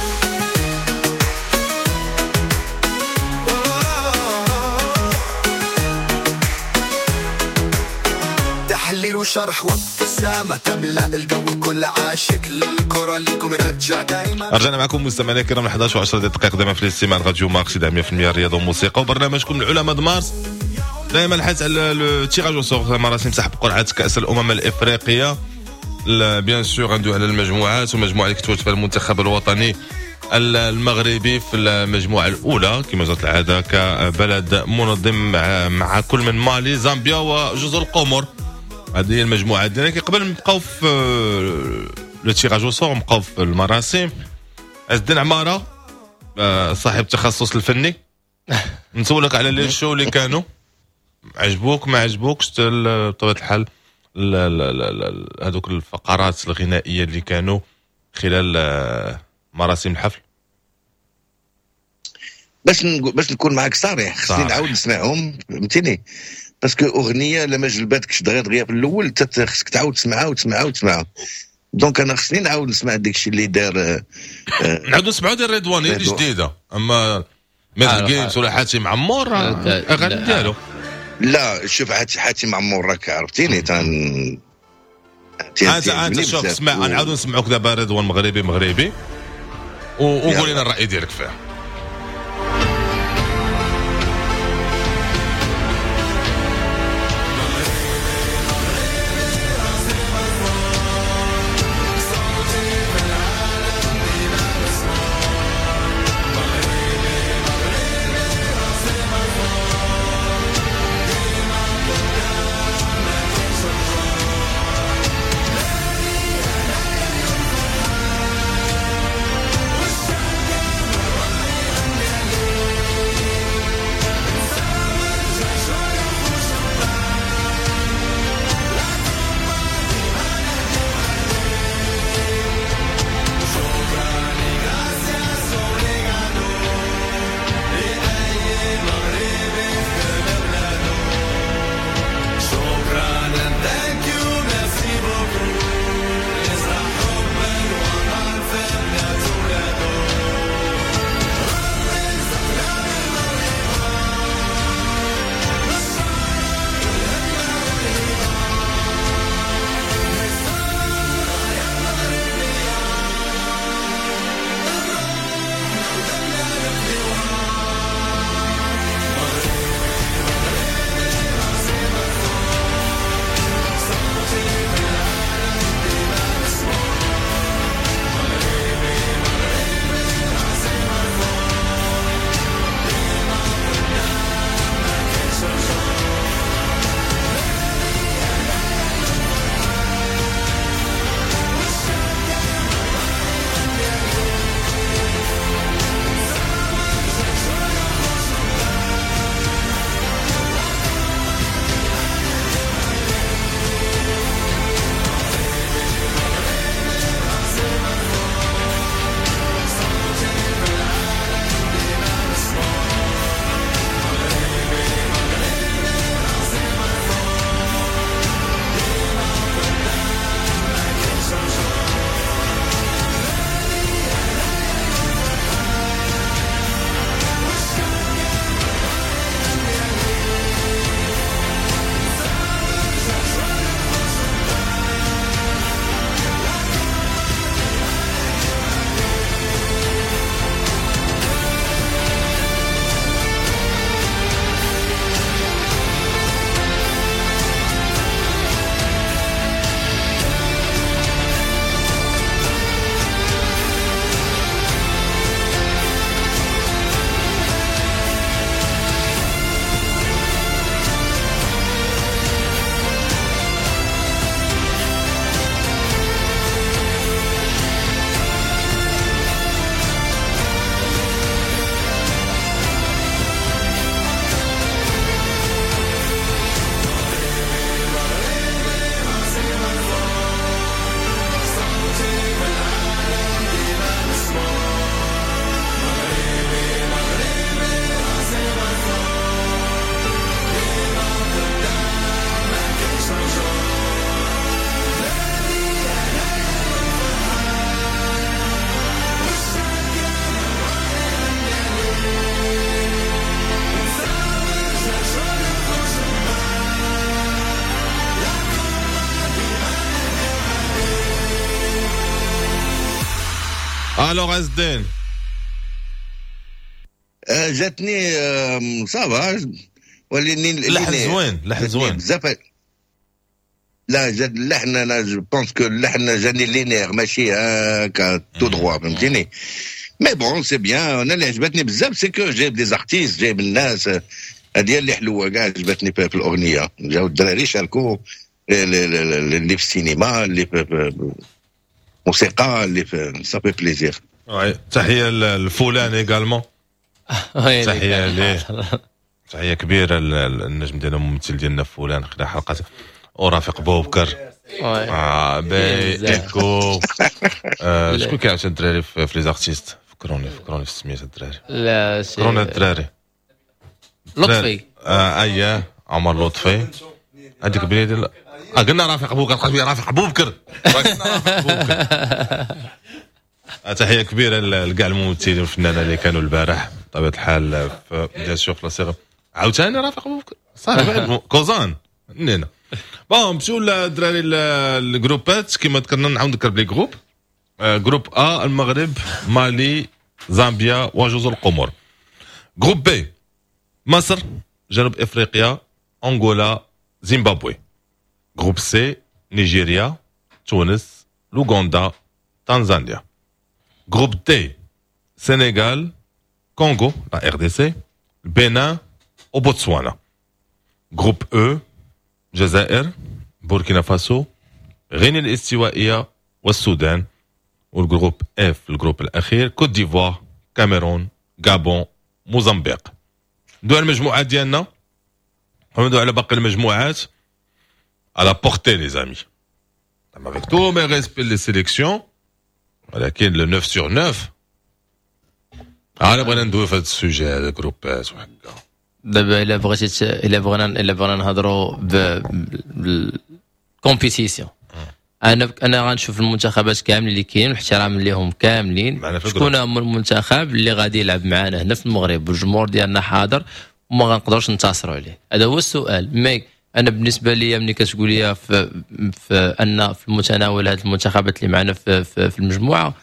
Speaker 3: تحليل وشرح وابتسامة تملأ الجو. كل عاشق للكرة ليكم يرجع دايما.
Speaker 4: رجعنا معكم مستمعينا الكرام ل إحدى عشرة دقائق دائما في الاستماع راديو ماركس مية بالمية الرياضة والموسيقى وبرنامجكم العلماء د مارس. دائما الحديث على التيراج او سور مراسم سحب قرعة كأس الأمم الإفريقية. بيان سور ندوي على المجموعات والمجموعة اللي كتواجد فيها المنتخب الوطني المغربي في المجموعة الأولى كما جرت العادة كبلد منظم مع, مع كل من مالي زامبيا وجزر القمر. هذه هي المجموعة ديالنا. قبل نبقاو في لو تيراج او سور نبقاو في المراسم. عز الدين عمارة صاحب التخصص الفني نسولك على لي شو اللي كانوا عجبوك ما عجبوكش بطبيعة الحال هذوك الفقرات الغنائية اللي كانوا خلال مراسم الحفل.
Speaker 6: باش باش نكون معك صريح خصني نعاود نسمعهم فهمتيني باسكو اغنيه لما جلباتكش دغيا دغيا في الاول خصك تعاود تسمعها وتسمعها وتسمعها. دونك انا خصني نعاود نسمع داك الشيء اللي دار.
Speaker 4: نعاودو نسمعوا ديال رضواني اللي جديده. اما ميدل جيمز ولا حاتم عمور اغاني ديالو.
Speaker 6: لا شوف حاتم عمور راك عرفتيني تان
Speaker 4: انت انت شوف اسمع و... نعاودو نسمعوك دابا رضوان مغربي مغربي وقول لنا الراي ديالك فيه. الوغ عز الدين
Speaker 6: جاتني صافا ولكن
Speaker 4: اللحن زوين اللحن زوين
Speaker 6: بزاف. لا جد اللحن انا جو بونس كو اللحن جاني لينير ماشي هكا تو دروا فهمتيني. مي بون سي بيان. انا اللي عجبتني بزاف سي كو جايب دي زارتيست جايب الناس هذه اللي حلوه كاع عجبتني في الاغنيه. جاو الدراري شاركوا اللي في السينما اللي في موسيقى اللي في صافي بليزير.
Speaker 4: وي تحيه للفلان ايغالمون. تحيه ليه تحيه كبيره للنجم ديالنا الممثل ديالنا فلان خلال حلقه ورافق بوبكر اه باي ايكو. شكون كيعرف الدراري في لي زارتيست؟ فكروني فكروني في سميت الدراري.
Speaker 5: لا شي
Speaker 4: فكروني الدراري
Speaker 5: لطفي.
Speaker 4: اه اييه عمر لطفي هذيك بليدي. اه قلنا رافق بوبكر قلت رافق بوبكر رافق بوبكر. تحيه كبيره لكاع الممثلين والفنانين اللي كانوا البارح بطبيعه الحال في بيان سور في لاصيغ. عاوتاني رافق بوبكر صافي كوزان نينا. بون نمشيو للدراري الجروبات كما ذكرنا. نعاود نذكر بلي جروب جروب ا المغرب مالي زامبيا وجزر القمر. جروب بي مصر جنوب افريقيا انغولا زيمبابوي. جروب سي نيجيريا تونس لوغندا تنزانيا. جروب دي سنغال كونغو لا ار دي سي البنان وبوتسوانا. جروب او جزائر بوركينا فاسو غينيا الاستوائية والسودان. والجروب اف الجروب الاخير كوت ديفوار كاميرون غابون موزمبيق. ندوي على المجموعات ديالنا ندوي على باقي المجموعات على بورتي لي زامي افيك تو مي ريسبي لي سيليكسيون ولكن لو تسعة سور تسعة. انا بغينا ندوي في هذا السوجي هذا جروبات وهكا.
Speaker 5: دابا الا بغيتي الا بغينا الا بغينا نهضروا بالكومبيتيسيون. انا انا غنشوف المنتخبات كاملين اللي كاين واحترام ليهم كاملين. شكون هو المنتخب اللي غادي يلعب معنا هنا في المغرب والجمهور ديالنا حاضر وما غنقدروش ننتصروا عليه؟ هذا هو السؤال. مي انا بالنسبه لي ملي كتقول لي في, في ان في المتناول هذه المنتخبات اللي معنا في, في, في المجموعه،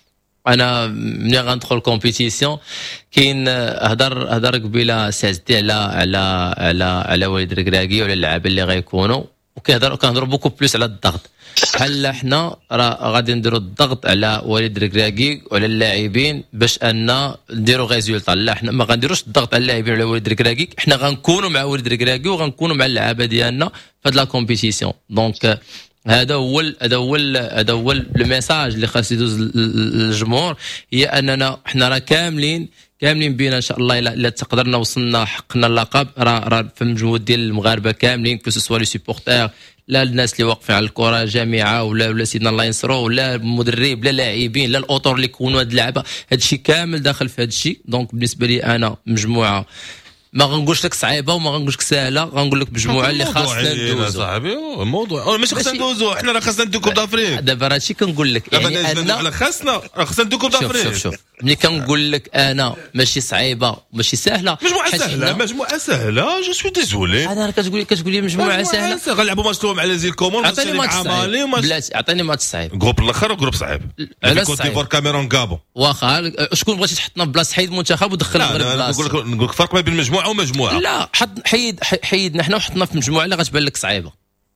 Speaker 5: انا ملي غندخل كومبيتيسيون كاين هضر هضر قبيله سازدي على على على على وليد ركراكي وعلى اللعابه اللي غيكونوا، وكيهضر كنهضروا بوكو بلوس على الضغط. بحال حنا راه غادي نديروا الضغط على وليد ركراكي وعلى اللاعبين باش ان نديروا ريزولطا. لا حنا ما غنديروش الضغط على اللاعبين وعلى وليد ركراكي، حنا غنكونوا مع وليد ركراكي وغنكونوا مع اللعابه ديالنا في هاد لا كومبيتيسيون. دونك هذا هو هذا هو هذا هو الميساج اللي خاص يدوز للجمهور، هي اننا حنا راه كاملين كاملين بينا ان شاء الله الا تقدرنا وصلنا حقنا اللقب. راه راه في المجهود ديال المغاربه كاملين كو سوا لي سوبورتير، لا الناس اللي واقفين على الكره جامعه ولا ولا سيدنا الله ينصرو ولا المدرب لا لاعبين لا الاطر اللي كونوا هاد اللعبه، هاد الشيء كامل داخل في هاد الشيء. دونك بالنسبه لي انا مجموعه ما غنقولش لك صعيبه وما غنقولش لك سهله، غنقول لك مجموعه اللي خاصنا ندوزو.
Speaker 4: صاحبي الموضوع ماشي خاصنا ندوزو، حنا راه خاصنا ندوزو كوب دافريك.
Speaker 5: دابا راه هادشي كنقول لك يعني
Speaker 4: انا خاصنا راه خاصنا ندوزو كوب دافريك.
Speaker 5: شوف شوف ملي كنقول لك انا ماشي صعيبه ماشي سهله،
Speaker 4: مجموعه سهله مجموعه سهله جو سوي ديزولي.
Speaker 5: انا راه كتقول لي كتقول لي مجموعه سهله،
Speaker 4: غنلعبوا ماتش مع لي زيل كومون.
Speaker 5: عطيني ماتش صعيب بلاتي، عطيني ماتش صعيب.
Speaker 4: جروب الاخر وجروب صعيب على كوت ديفوار كاميرون غابون. واخا
Speaker 5: شكون بغيتي تحطنا بلاصه حيد المنتخب ودخل المغرب بلاصه؟
Speaker 4: نقول لك نقول لك فرق ما بين مجموعه ومجموعه.
Speaker 5: لا حط حيد حيدنا حنا وحطنا في مجموعه اللي غتبان لك صعيبه.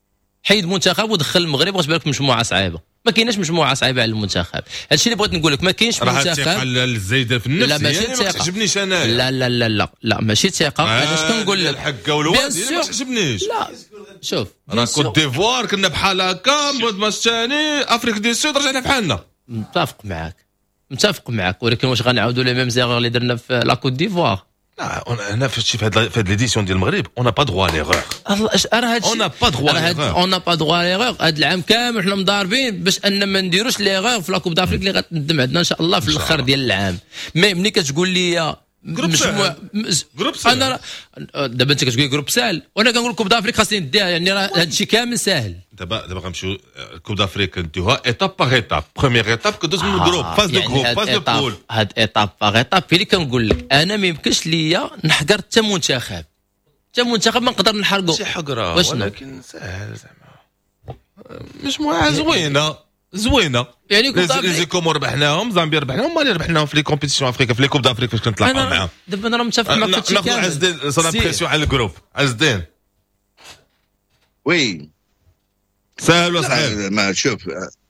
Speaker 5: حيد المنتخب ودخل المغرب غتبان لك مجموعه صعيبه. ما كايناش مجموعه صعيبه على المنتخب. هادشي اللي بغيت نقول لك، ما كاينش منتخب
Speaker 4: راه الزايده في النفس.
Speaker 5: لا ماشي
Speaker 4: يعني ما تعجبنيش انا.
Speaker 5: لا لا لا لا لا ماشي ثقه. انا اش كنقول لك
Speaker 4: الحكه والوالد ما تعجبنيش.
Speaker 5: لا شوف
Speaker 4: راه كوت ديفوار كنا بحال هكا ماتش ثاني افريك دي سود رجعنا بحالنا.
Speaker 5: متفق معاك متفق معاك ولكن واش غنعاودوا لي ميم زيغور اللي درنا في لا كوت ديفوار؟
Speaker 4: لا هنا في هاد في هاد ليديسيون ديال المغرب اون با دروا ليغور.
Speaker 5: الله راه هادشي
Speaker 4: اون با دروا ليغور.
Speaker 5: اون با دروا ليغور. هاد العام كامل حنا مضاربين باش ان ما نديروش ليغور في لا كوب دافريك اللي غتندم عندنا ان شاء الله في الاخر ديال العام. مي ملي كتقول لي مجموعه
Speaker 4: جروب سهل،
Speaker 5: انا دابا انت كتقول جروب سهل وانا كنقول كوب دافريك خاصني نديها، يعني راه هادشي كامل ساهل.
Speaker 4: دابا دابا غنمشيو كوب دافريك نديوها ايتاب باغ ايتاب. بروميير ايتاب كدوز من الجروب فاز دو جروب فاز دو بول.
Speaker 5: هاد ايتاب باغ ايتاب اللي كنقول لك انا ما يمكنش ليا نحقر حتى منتخب حتى منتخب ما نقدر نحرقو.
Speaker 4: شي حقره ولكن ساهل زعما مجموعه زوينه زوينه
Speaker 5: يعني
Speaker 4: لي زيكومو ربحناهم، زامبيا ربحناهم، مالي ربحناهم في لي كومبيتيسيون افريكا، في لي كوب دافريك فاش كنتلاقاو معاهم.
Speaker 5: دابا انا متفق معك هادشي كامل.
Speaker 4: ناخذ عز الدين صرا بريسيون على الجروب. عز الدين
Speaker 6: وي
Speaker 4: سهل وصعيب.
Speaker 6: ما شوف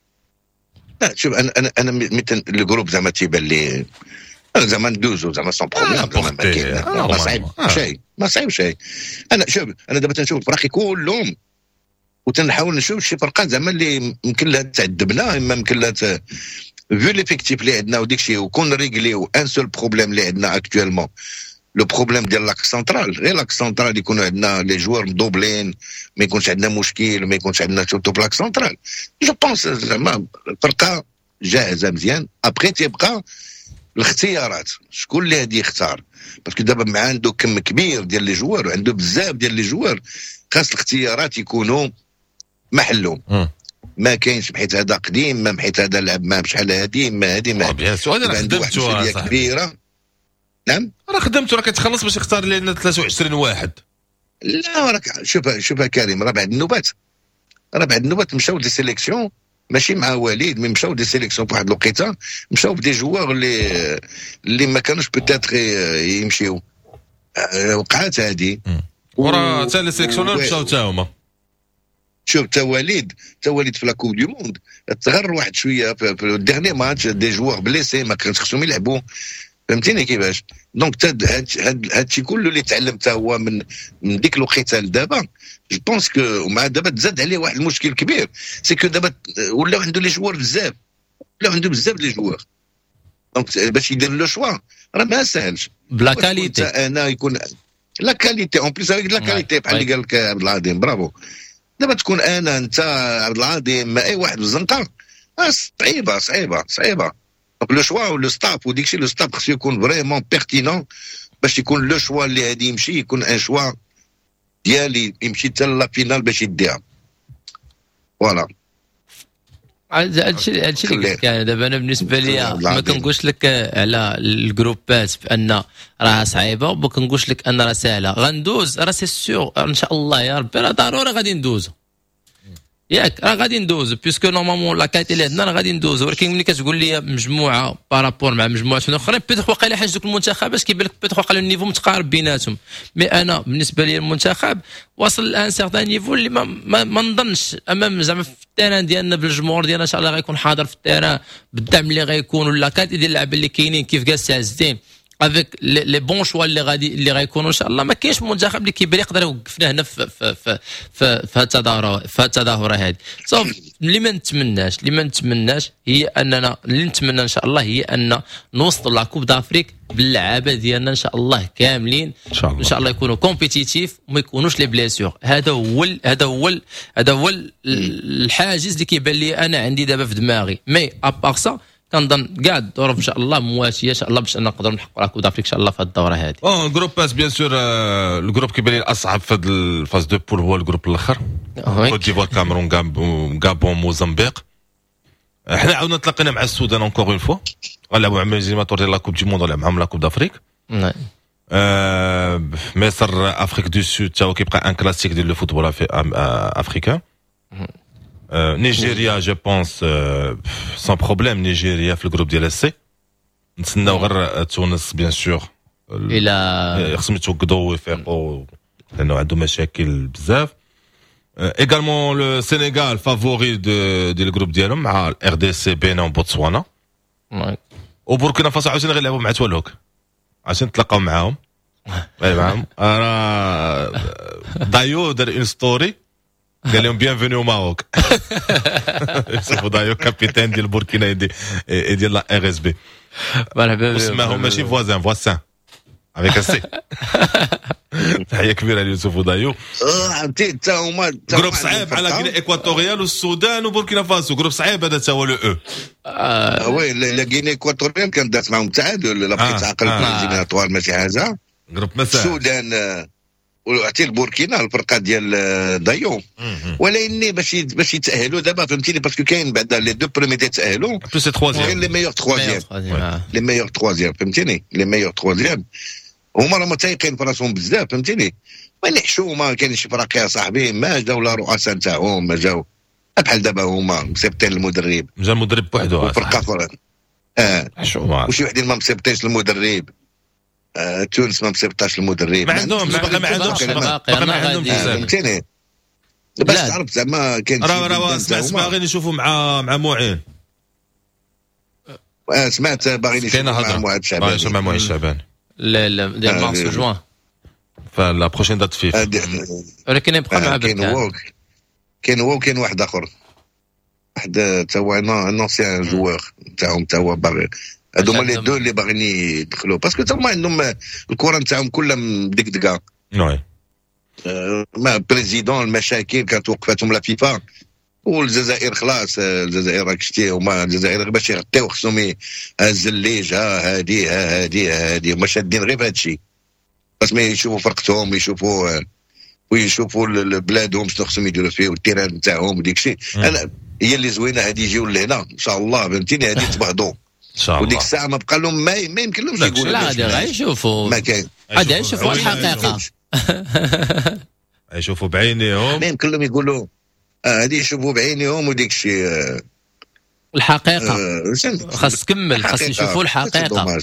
Speaker 6: لا شوف انا انا انا مثل الجروب زعما تيبان لي زعما ندوزو زعما سون بروبليم، ما صعيب شيء، ما صعيب شيء. انا شوف انا دابا تنشوف الفراقي كلهم وتنحاول نشوف شي فرقه زعما اللي يمكن لها تعذبنا، اما يمكن لها فيو ليفيكتيف اللي عندنا وديك الشيء، وكون ريغليو ان سول بروبليم اللي عندنا اكطوالمون لو بروبليم ديال لاك سنترال. غير لاك سنترال يكونوا عندنا لي جوار مدوبلين، ما يكونش عندنا مشكل، ما يكونش عندنا سورتو بلاك سنترال. جو بونس زعما الفرقه جاهزه مزيان. ابخي تيبقى الاختيارات، شكون اللي غادي يختار، باسكو دابا مع عنده كم كبير ديال لي جوار وعنده بزاف ديال لي جوار، خاص الاختيارات يكونوا محلهم. ما كاينش بحيث هذا قديم، ما بحيث هذا لعب ما بشحال هادي، ما هادي ما
Speaker 4: بيان سور. انا خدمتو
Speaker 6: كبيره. نعم
Speaker 4: راه خدمتو، راه كتخلص باش يختار لنا ثلاثة وعشرين واحد.
Speaker 6: لا راك شوف شوف كريم، راه بعد النوبات راه بعد النوبات مشاو دي سيليكسيون ماشي مع وليد، مي مشاو دي سيليكسيون في واحد الوقيته، مشاو بدي جوار اللي اللي ما كانوش بوتيتر يمشيو. وقعات هذه
Speaker 4: وراه حتى لي سيليكسيونور مشاو حتى هما.
Speaker 6: شوف تا وليد تا وليد في لا كوب دو موند تغر واحد شويه في الديرني ماتش دي جوار بليسي ما كانش خصهم يلعبوا، فهمتيني كيفاش. دونك هاد هادشي كله اللي تعلمته هو من من ديك الوقيته لدابا. جو بونس كو ومع دابا تزاد عليه واحد المشكل كبير، سي كو دابا ولاو عنده لي جوار بزاف، ولاو عنده بزاف لي جوار، دونك باش يدير لو شوا راه ما ساهلش.
Speaker 5: بلا كاليتي
Speaker 6: انا يكون لا كاليتي اون بليس لا كاليتي بحال اللي قال لك عبد العظيم. برافو. دابا تكون انا انت عبد العظيم ما اي واحد بالزنقه صعيبه صعيبه صعيبه. دونك لو شوا ولو ستاف وديك الشيء، لو ستاف خصو يكون فريمون بيرتينون باش يكون لو شوا اللي غادي يمشي يكون ان شوا ديالي يمشي حتى لا فينال باش يديها. فوالا
Speaker 5: هادشي هادشي اللي كان دابا. انا بالنسبه لي ما كنقولش لك على الجروبات بان راه صعيبه، وما كنقولش لك ان راه سهله. غندوز راه سي سيغ ان شاء الله يا ربي، راه ضروري غادي ندوزو ياك، راه غادي ندوزو بيسكو نورمالمون لا كاليتي اللي عندنا راه غادي ندوزو. ولكن ملي كتقول لي مجموعه بارابور مع مجموعات اخرين بيتر واقيلا حاجه دوك المنتخبات كيبان لك بيتر واقيلا النيفو متقارب بيناتهم. مي انا بالنسبه لي المنتخب واصل لان سيغتان نيفو اللي ما, ما, ما نظنش امام زعما في التيران ديالنا بالجمهور ديالنا ان شاء الله غيكون حاضر في التيران بالدعم اللي غيكون، ولا كاليتي ديال اللعابه اللي كاينين كيف قال سي عز الدين افيك لي بون شوا اللي غادي اللي غيكونوا ان شاء الله. ما كاينش منتخب اللي كيبان يقدر يوقفنا هنا في في في في في التظاهره في التظاهره هذه. صافي اللي ما نتمناش اللي ما نتمناش هي اننا اللي نتمنى ان شاء الله هي ان نوصلوا لا كوب دافريك باللعابه ديالنا ان شاء الله كاملين، ان شاء الله ان شاء الله يكونوا كومبيتيتيف وما يكونوش لي بليسيور. هذا هو هذا هو هذا هو الحاجز اللي كيبان لي انا عندي دابا في دماغي. مي ابار سا كنظن كاع الظروف ان شاء الله مواتيه ان شاء الله باش نقدروا نحققوا كوب دافريك ان شاء الله في هذه الدوره هذه.
Speaker 4: اه الجروب باس بيان سور. الجروب كيبان لي الاصعب في هذا الفاز دو بول هو الجروب الاخر، كوت ديفوار كاميرون غابون موزمبيق. احنا عاودنا تلاقينا مع السودان اونكور اون فوا، غنلعبوا مع ميزيماتور ديال لا كوب دي موند، غنلعبوا معاهم لا كوب دافريك.
Speaker 5: نعم
Speaker 4: آه مصر افريك دو سود تا هو كيبقى ان كلاسيك ديال لو فوتبول افريكان. Euh, Nigeria, je pense, euh, sans problème, Nigeria في الجروب ديال السي. نتسناو غير تونس بيان سور
Speaker 5: الى
Speaker 4: خصهم يتوقدوا ويفيقوا لانه عندهم مشاكل بزاف. ايغالمون لو سينيغال فافوري ديال الجروب ديالهم مع الار دي سي بينا وبوتسوانا. وبوركينا فاسو عاوتاني غيلعبوا مع توالوك عشان نتلاقاو معاهم. اي معاهم راه دايو دار اون ستوري قال لهم بيانفيني او ماروك. يوسف دايو كابيتان ديال بوركينا ديال لا ار اس بي.
Speaker 5: مرحبا.
Speaker 4: اسمه ماشي فوازان فواسان افيك السي. تحيه كبيره ليوسف دايو.
Speaker 6: اه عرفتي حتى هما
Speaker 4: جروب صعيب على غيني اكواتوريال والسودان وبوركينا فاسو. جروب صعيب هذا تا هو لو او.
Speaker 6: اه وي لا غيني اكواتوريال كان دات معهم تعادل لا بقيت تعقل في الجيميناتوار ماشي حاجه.
Speaker 4: جروب مساء
Speaker 6: السودان وحتى البوركينا الفرقه ديال دايو، ولكن باش باش يتاهلوا دابا فهمتيني باسكو كاين بعدا لي دو بريمي تاهلوا
Speaker 4: بلوس تروازيام
Speaker 6: كاين لي ميور تروازيام لي ميور تروازيام فهمتيني لي ميور تروازيام هما راهم تايقين في راسهم بزاف فهمتيني. ما نحشوا ما كاين شي فراقي يا صاحبي ما جاو لا رؤساء نتاعهم ما جاو بحال دابا هما مسيبطين المدرب
Speaker 4: جا المدرب بوحدو
Speaker 6: فرقه اخرى اه
Speaker 4: شو
Speaker 6: وشي وحدين ما مسيبطينش المدرب. آه، تونس ما مسيبطاش المدرب
Speaker 4: ما عندهمش باقي ما عندهمش باقي ما عندهمش
Speaker 6: فهمتيني باش تعرف زعما كاين
Speaker 4: راه راه سمعت باغيين يشوفوا مع مع معين.
Speaker 6: آه سمعت باغيين يشوفوا مع معين شعبان
Speaker 4: مع معين شعبان
Speaker 5: لا لا ديال مارس جوان
Speaker 4: فلا بروشين دات فيفا
Speaker 5: ولكن يبقى مع
Speaker 6: كاين هو كاين هو وكاين واحد اخر واحد تا هو نونسيان جوار تاعهم تا هو باغي هادو هما لي دو اللي باغيين يدخلوا باسكو تا هما عندهم الكره نتاعهم كلها مدقدقه.
Speaker 4: وي
Speaker 6: ما بريزيدون المشاكل كانت وقفتهم لا فيفا والجزائر خلاص الجزائر راك شتي هما الجزائر باش يغطيو خصهم الزليج ها هادي ها هادي هادي هما شادين غير بهادشي بس ما يشوفوا فرقتهم يشوفوا ويشوفوا بلادهم شنو خصهم يديروا فيه والتيران نتاعهم وديك الشيء. انا هي اللي زوينه هادي يجيو لهنا ان شاء الله فهمتيني هادي تبهضوا
Speaker 4: ان شاء الله
Speaker 6: وديك الساعه ما بقى لهم ما ما يمكن لهمش يقولوا
Speaker 5: لا غادي غير يشوفوا
Speaker 6: ما كاين
Speaker 5: غادي يشوفوا الحقيقه
Speaker 4: يشوفوا بعينيهم
Speaker 6: ما يمكن لهم يقولوا هادي يشوفوا بعينيهم وديك الشيء
Speaker 5: الحقيقه خاص تكمل خاص يشوفوا الحقيقه.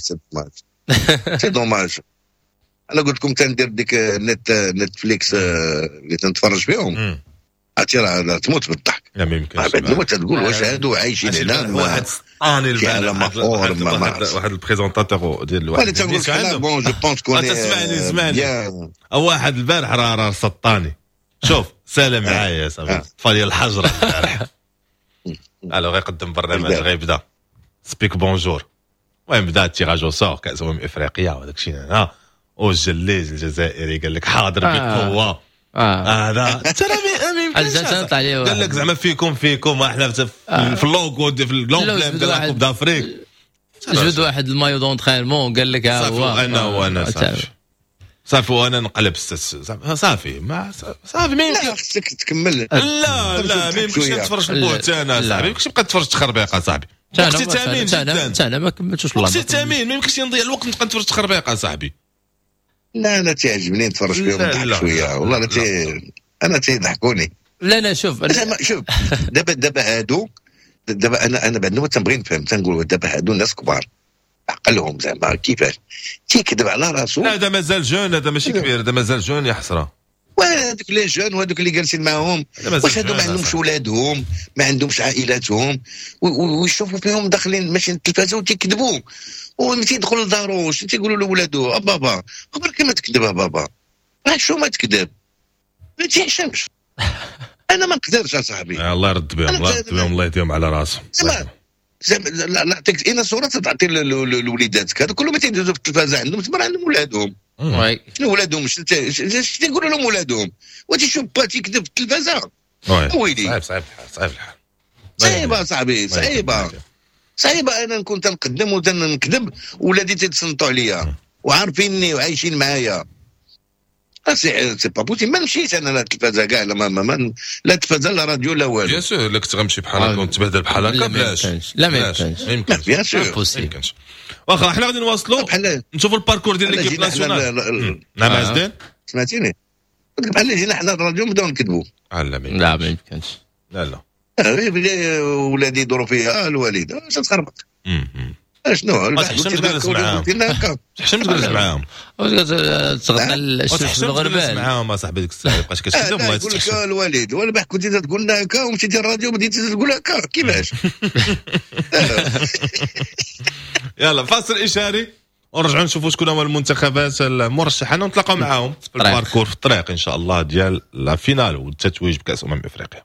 Speaker 6: سي دوماج انا قلت لكم تندير ديك نت نتفليكس اللي تنتفرج فيهم عرفتي راه تموت بالضحك.
Speaker 4: لا ما يمكنش
Speaker 6: تموت تقول واش هادو عايشين هنا
Speaker 4: واحد اني البارح واحد البريزونطاتور ديال واحد
Speaker 6: تنقول لك بون جو بونس كوني
Speaker 4: تسمعني اسمعني واحد البارح راه راه سطاني شوف سالم معايا يا صاحبي فالي الحجره البارح الو غيقدم برنامج غيبدا سبيك بونجور المهم بدا التيراج او سور كاس امم افريقيا وداك الشيء هنا والجليز الجزائري قال لك حاضر بقوه هذا ترى ما يمكنش قال لك زعما فيكم فيكم احنا في اللوغو في اللونبلام ديال الكوب دافريك
Speaker 5: جبد واحد المايو دونترينمون قال لك ها هو
Speaker 4: انا وانا صافي صافي وانا نقلب صافي ما صافي ما يمكن
Speaker 6: خصك تكمل.
Speaker 4: لا لا ما يمكنش تفرج في البهتان صاحبي ما يمكنش تبقى تفرج تخربيقه صاحبي وقتي ثمين جدا
Speaker 5: انا ما كملتش والله
Speaker 4: وقتي ثمين ما يمكنش نضيع الوقت نبقى نتفرج تخربيقه صاحبي.
Speaker 6: لا انا تعجبني نتفرج فيهم نضحك شويه والله انا تي انا تيضحكوني.
Speaker 5: لا لا شوف
Speaker 6: أنا شوف دابا دابا هادو دابا انا انا بعد نوبه تنبغي نفهم تنقول دابا هادو الناس كبار عقلهم زعما كيفاش تيكذب على راسو.
Speaker 4: لا هذا مازال جون هذا ماشي كبير هذا مازال جون يا حسره.
Speaker 6: وهذوك لي جون وهذوك اللي جالسين معاهم واش هادو ما عندهمش ولادهم ما عندهمش عائلاتهم ويشوفوا فيهم داخلين ماشي التلفازه وتيكذبوا وملي تيدخل لدارو واش تيقولوا له ولادو بابا خبرك ما تكذب بابا راه شو ما تكذب ما تيحشمش. انا ما نقدرش اصاحبي
Speaker 4: الله يرد بهم الله يرد بهم الله يديهم على راسهم.
Speaker 6: زعما لا نعطيك انا صوره تعطي لوليداتك هذا كله ما تيدوزوا في التلفازه عندهم تما عندهم ولادهم
Speaker 5: وي
Speaker 6: شنو ولادهم اش تيقولوا لهم ولادهم وتيشوف با تيكذب في التلفازه ويلي
Speaker 4: صعيب صعيب صعيب الحال
Speaker 6: صعيبه صاحبي صعيبه صعيبه انا نكون تنقدم وتنكذب ولادي تيتصنتوا عليا وعارفيني وعايشين معايا سي سي با بوسيبل ما نمشيش انا لا التلفازه كاع لا ما, ما لا التلفازه لا راديو لا والو.
Speaker 4: بيان سور لا كنت غنمشي بحال هكا ونتبهدل بحال هكا بلاش
Speaker 5: لا ما يمكنش
Speaker 4: ما يمكنش
Speaker 6: بيان سور
Speaker 4: ما يمكنش. واخا حنا غادي نواصلوا نشوفوا الباركور ديال ليكيب ناسيونال. نعم عزدين
Speaker 6: سمعتيني قلت لك بحال جينا حنا الراديو نبداو نكذبوا.
Speaker 4: لا
Speaker 5: لا ما يمكنش
Speaker 4: لا لا
Speaker 6: ولادي يدوروا فيها الوالد اش تخربق شنو
Speaker 4: تحشم تجلس معاهم تحشم تجلس معاهم
Speaker 5: تغنى الشمس بالغربال
Speaker 4: معاهم اصاحبي ديك الساعه بقاش كتكذب
Speaker 6: والله يقول لك الوالد ولا بحال كنتي تقول لنا هكا ومشيتي الراديو بديتي تقول هكا كيفاش.
Speaker 4: يلا فاصل اشاري ونرجعوا نشوفوا شكون هما المنتخبات المرشحين ونتلاقاو معاهم في الباركور في الطريق ان شاء الله ديال لا فينال والتتويج بكاس امم افريقيا.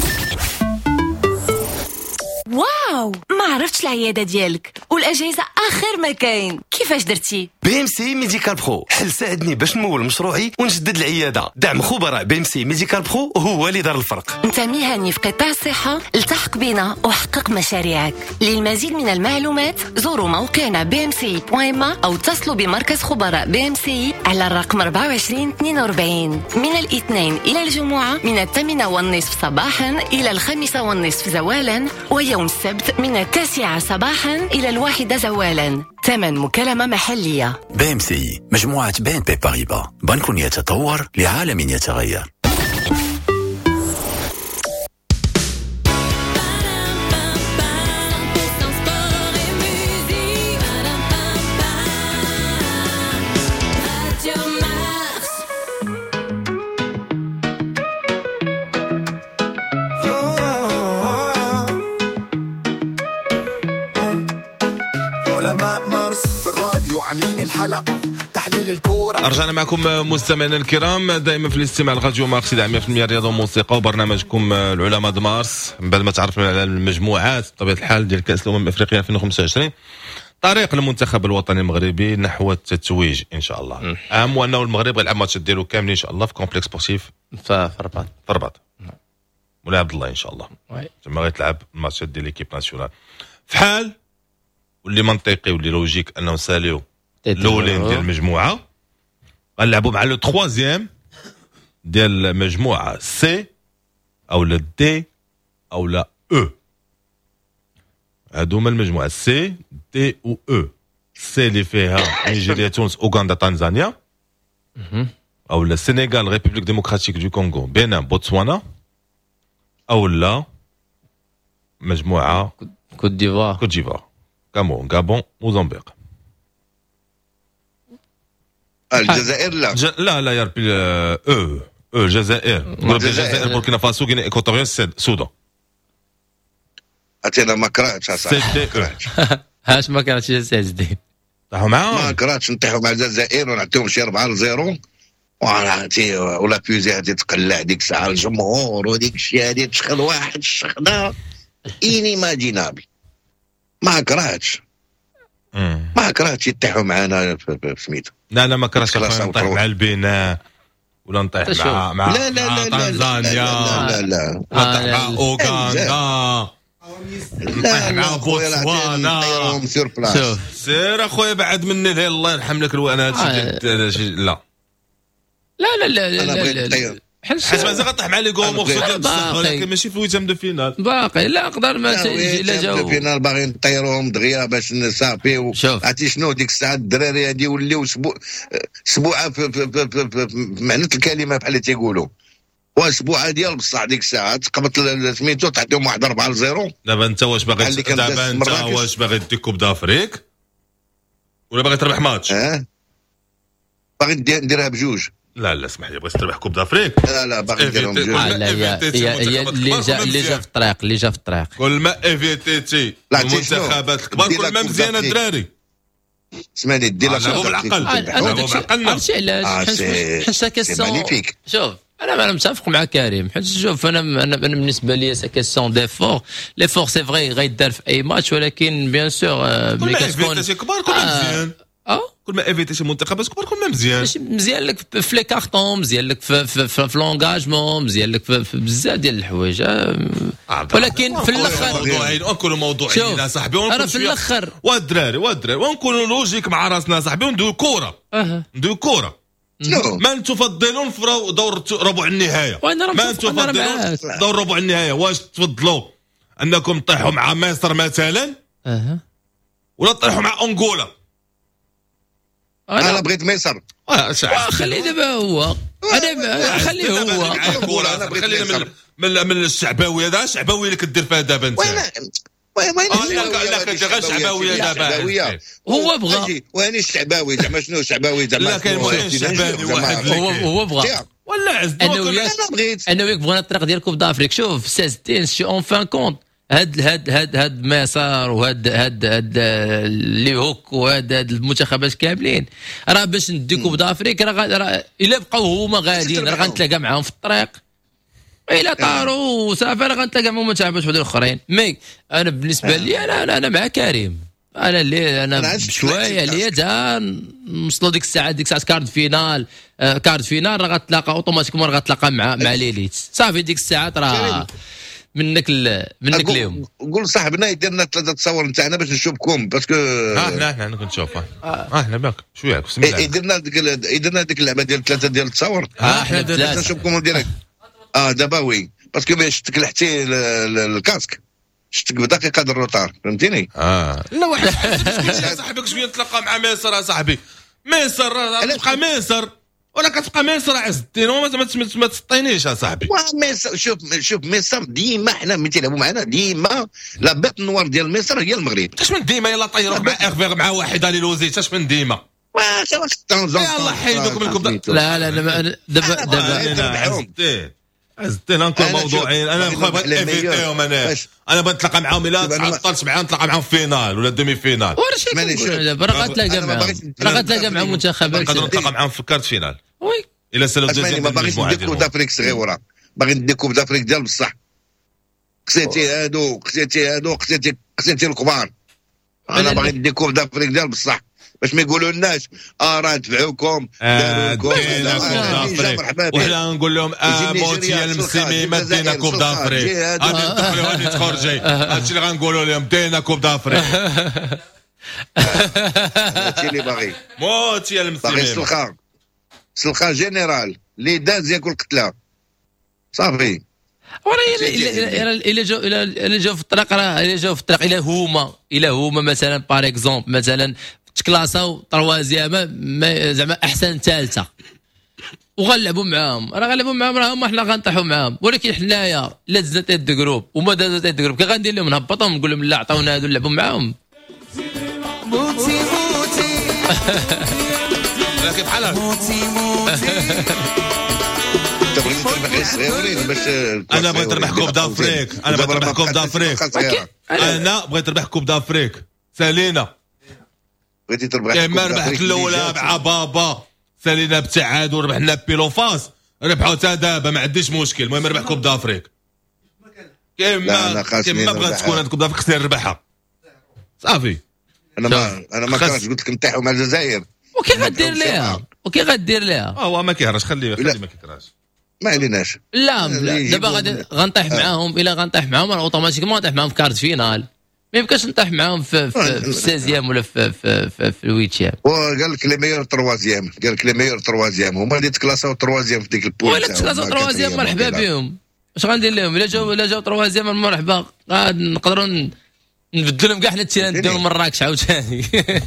Speaker 13: واو ما عرفتش العياده ديالك والاجهزه اخر ما كاين كيفاش درتي؟
Speaker 14: بي ام سي ميديكال برو حل ساعدني باش نمول مشروعي ونجدد العياده. دعم خبراء بي ام سي ميديكال برو هو اللي دار الفرق.
Speaker 13: انت مهني في قطاع الصحه التحق بنا وحقق مشاريعك. للمزيد من المعلومات زوروا موقعنا بي ام سي بوان ما او اتصلوا بمركز خبراء بي ام سي على الرقم أربعة وعشرين اثنين وأربعين من الاثنين الى الجمعه من الثامنة والنصف صباحا الى الخامسة والنصف زوالا ويوم السبت من التاسعة صباحا إلى الواحدة زوالا. ثمن مكالمة محلية.
Speaker 14: بي ام سي مجموعة بي ان بي باريبا بنك يتطور لعالم يتغير.
Speaker 3: علماء مارس في الراديو عاملين الحلقة تحليل الكورة.
Speaker 4: رجعنا معكم مستمعينا الكرام دائما في الاستماع لراديو مارس إذاعة مية بالمية رياضة وموسيقى وبرنامجكم العلماء د مارس. من بعد ما تعرفنا على المجموعات بطبيعة الحال ديال كأس الأمم الأفريقية ألفين وخمسة وعشرين، طريق المنتخب الوطني المغربي نحو التتويج ان شاء الله. اهم وانه المغرب غيلعب ماتشات ديالو كاملين ان شاء الله في كومبلكس سبورتيف
Speaker 5: في الرباط
Speaker 4: في الرباط مولاي عبد الله ان شاء الله. تما غيتلعب الماتشات ديال ليكيب ناسيونال في حال واللي منطقي واللي لوجيك انه ساليو الاولين ديال المجموعه غنلعبوا مع لو تروازيام ديال المجموعه سي او لا دي او لا او. هادو هما المجموعه سي دي و او. سي اللي فيها نيجيريا تونس اوغندا تنزانيا او لا السنغال ريبوبليك ديموكراتيك دو كونغو بنين بوتسوانا او لا مجموعه
Speaker 5: كوت ديفوار
Speaker 4: كوت ديفوار كامون غابون موزامبيق.
Speaker 6: الجزائر لا
Speaker 4: ج... لا لا يا ربي او او الجزائر الجزائر بوركينا فاسو غينيا ايكواتوريال السودان.
Speaker 6: أنا ما كرهتش
Speaker 4: صراحه
Speaker 5: هاش ما كرهتش السيدي
Speaker 4: طاحوا معاهم
Speaker 6: ما كرهتش نطيحوا مع الجزائر ونعطيهم شي أربعة لزيرو وعرفتي ولا بيزي هادي تقلع ديك الساعه الجمهور وديك الشيء هادي تشخد واحد الشخده انيماجينابل. ما كرهتش ما كرهتش يطيحوا معنا في سميتو.
Speaker 4: لا لا ما كرهتش نطيح مع البناء ولا نطيح مع مع
Speaker 6: لا لا لا
Speaker 4: تنزانيا
Speaker 6: لا لا
Speaker 4: نطيح مع اوغندا
Speaker 6: لا لا بوتسوانا
Speaker 4: شوف سير اخويا بعد مني ليه الله يرحم لك الوان هادشي لا
Speaker 5: لا لا لا لا
Speaker 4: حيت مازال غطيح مع لي غومو ولكن ماشي في الويتام دو فينال
Speaker 5: باقي لا نقدر ما
Speaker 6: الا جاو فينال باغي نطيروهم دغيا باش نصافيو. عرفتي شنو ديك الساعه الدراري هادي ولاو اسبوع اسبوعه في معنى الكلمه بحال اللي تيقولوا واسبوعه ديال بصح ديك الساعه تقبط سميتو تعطيهم واحد أربعة لزيرو.
Speaker 4: دابا انت واش باغي دابا انت واش باغي ديك كوب دافريك ولا باغي تربح ماتش؟
Speaker 6: اه باغي نديرها بجوج.
Speaker 4: لا لا اسمح لي بغيت تربح كوب دافريك.
Speaker 6: لا لا باغي نديرهم بجوج.
Speaker 5: لا هي هي اللي جا اللي جا في الطريق اللي جا في الطريق
Speaker 4: كل ما ايفيتيتي المنتخبات الكبار كل ما مزيان الدراري.
Speaker 6: اسمعني دير لك
Speaker 4: هو بالعقل هو بعقلنا.
Speaker 5: عرفتي علاش حيت كيسون شوف انا انا متفق مع كريم حيت شوف انا انا بالنسبه لي سا كيسيون ديفور لي فور سي فري غيدار في اي ماتش ولكن بيان سور
Speaker 4: ملي كتكون كبار كل مزيان
Speaker 5: اه
Speaker 4: كل ما ايفيتي منتخبات كبار كل ما مزيان
Speaker 5: مزيان لك في لي كارطون مزيان لك في في, في, في لونغاجمون مزيان لك في, في بزاف ديال الحوايج ولكن في الاخر
Speaker 4: موضوعين ونكونوا موضوعيين صاحبي
Speaker 5: انا في الاخر
Speaker 4: والدراري والدراري ونكونوا لوجيك مع راسنا صاحبي وندوي كوره ندوي كوره. من تفضلون في دور ربع النهايه من تفضلون دور ربع النهايه واش تفضلوا انكم تطيحوا مع مصر مثلا
Speaker 5: اها
Speaker 4: ولا تطيحوا مع انغولا؟
Speaker 6: انا بغيت مصر.
Speaker 4: اه
Speaker 5: خليه دابا هو انا خليه هو
Speaker 4: خلينا من من الشعباويه هذا الشعباويه اللي كدير فيها دابا انت
Speaker 6: وين وين
Speaker 4: لا كنت غير شعباويه دابا
Speaker 5: هو بغى
Speaker 6: وين الشعباوي زعما شنو شعباوي زعما
Speaker 4: لا كاين واحد شعباوي واحد
Speaker 5: هو هو بغى
Speaker 4: ولا عز
Speaker 5: انا وياك انا وياك بغينا الطريق ديال كوب دافريك. شوف ستين شي اون فان كونت هاد هاد هاد هاد مصر وهاد هاد هاد لي هوك وهاد هاد المنتخبات كاملين راه باش ندي كوب دافريك راه الا بقاو هما غاديين راه غنتلاقى معاهم في الطريق إلا طاروا صافي راه غنتلاقى معهم متابعات وحدين اخرين. مي انا بالنسبه لي انا انا مع كريم انا اللي انا بشويه اللي تا نوصلوا ديك الساعه ديك الساعه كارد فينال آه كارد فينال راه غتلاقى اوتوماتيكمون غتلاقى مع مع ليليت صافي ديك الساعه راه منك ل... منك اليوم.
Speaker 6: قول صاحبنا يدير لنا ثلاثه تصاور نتاعنا باش نشوفكم باسكو
Speaker 4: اه لا احنا كنشوفها اه احنا باك شويه بسم الله
Speaker 6: يدير لنا ديك يدير لنا ديك اللعبه ديال ثلاثه ديال التصاور
Speaker 5: اه احنا ثلاثه
Speaker 6: نشوفكم ديريكت اه دابا وي باسكو باش شتك لحتي الكاسك شتك بدقيقه د الروتار فهمتيني.
Speaker 4: اه لا واحد صاحبك شويه نتلاقى مع مصر صاحبي مصر تبقى مصر ولا كتبقى مصر عز الدين وما ما تسطينيش اصاحبي.
Speaker 6: مصر شوف شوف مصر ديما حنا ملي تيلعبوا معنا ديما لا بيت نوار ديال مصر هي المغرب.
Speaker 4: اش من ديما يلا طيروا مع اغفير مع واحد علي لوزيت اش من ديما
Speaker 6: واش واش
Speaker 4: يلا حيدوك منكم
Speaker 5: لا لا دابا دابا
Speaker 4: زدنا نكون موضوعين. انا بغيت نفيتيهم انا انا بغيت نتلاقى معاهم الا تعطلت معاهم نتلاقى معاهم فينال ولا دومي فينال.
Speaker 5: راه غتلاقى معاهم راه غتلاقى معاهم منتخبات
Speaker 4: نقدروا نتلاقى معاهم في الكارت فينال.
Speaker 5: وي
Speaker 4: الا سالو دوزيام.
Speaker 6: ما باغيش ندير كوب دافريك صغيره، باغي ندير كوب دافريك ديال بصح. قسيتي هادو قسيتي هادو قسيتي قسيتي الكبار. انا باغي ندير كوب دافريك ديال بصح باش ما يقولوا لناش اه راه دفعوكم داروا لكم
Speaker 4: مرحبا بك. وحنا نقول لهم اه موتي يا المسلمين ما دينا كوب دافريك. غادي ندخلوا غادي تخرجي هادشي اللي غنقولوا لهم دينا كوب دافريك.
Speaker 6: هادشي اللي باغي
Speaker 4: موتي يا المسلمين.
Speaker 6: باغي سلخه سلخه جينيرال اللي داز ياكل قتله صافي.
Speaker 5: وراه الا جاو الا جاو في الطريق راه الا جاو في الطريق الا هما الا هما مثلا بار اكزومبل مثلا تكلاساو طروازيام زعما احسن ثالثه وغنلعبوا معاهم راه غنلعبوا معاهم راه هما حنا غنطيحوا معاهم. ولكن حنايا الا دزنا تيت دو جروب وما دازوا تيت دو جروب كي غندير لهم نهبطهم نقول لهم لا عطاونا هادو نلعبوا معاهم.
Speaker 3: موتي موتي
Speaker 4: لكن بحال
Speaker 3: موتي موتي
Speaker 4: انا بغيت نربح كوب دافريك. انا بغيت نربح كوب دافريك. انا بغيت نربح كوب دافريك. سالينا
Speaker 6: بغيتي تربح
Speaker 4: اما ربحت الاولى مع بابا سالينا ابتعاد وربحنا بيلوفاس ربحوا حتى دابا ما عنديش مشكل. المهم نربح كوب دافريك. كيما كيما بغات تكون هاد كوب دافريك خصني نربحها صافي.
Speaker 6: انا ما انا ما كرهتش قلت لك نتاحوا مع الجزائر.
Speaker 5: وكي غدير ليها وكي غدير ليها
Speaker 4: هو ما كيهرش خليه خليه ما كيكرهش
Speaker 6: ما عليناش.
Speaker 5: لا دابا غادي غنطيح معاهم. الا غنطيح معاهم انا اوتوماتيكمون غنطيح معاهم في كارت فينال. ما يمكنش نطيح معاهم في في السيزيام ولا في في في, في الويتشيام.
Speaker 6: وقال لك لي ميور تروازيام قال لك لي ميور تروازيام هما اللي تكلاساو تروازيام في ديك البوينت.
Speaker 5: ولا تكلاساو تروازيام مرحبا بهم. اش غندير لهم الا جاو الا جاو تروازيام مرحبا نقدروا نبدلوا لهم كاع حنا التيران نديروا مراكش عاوتاني.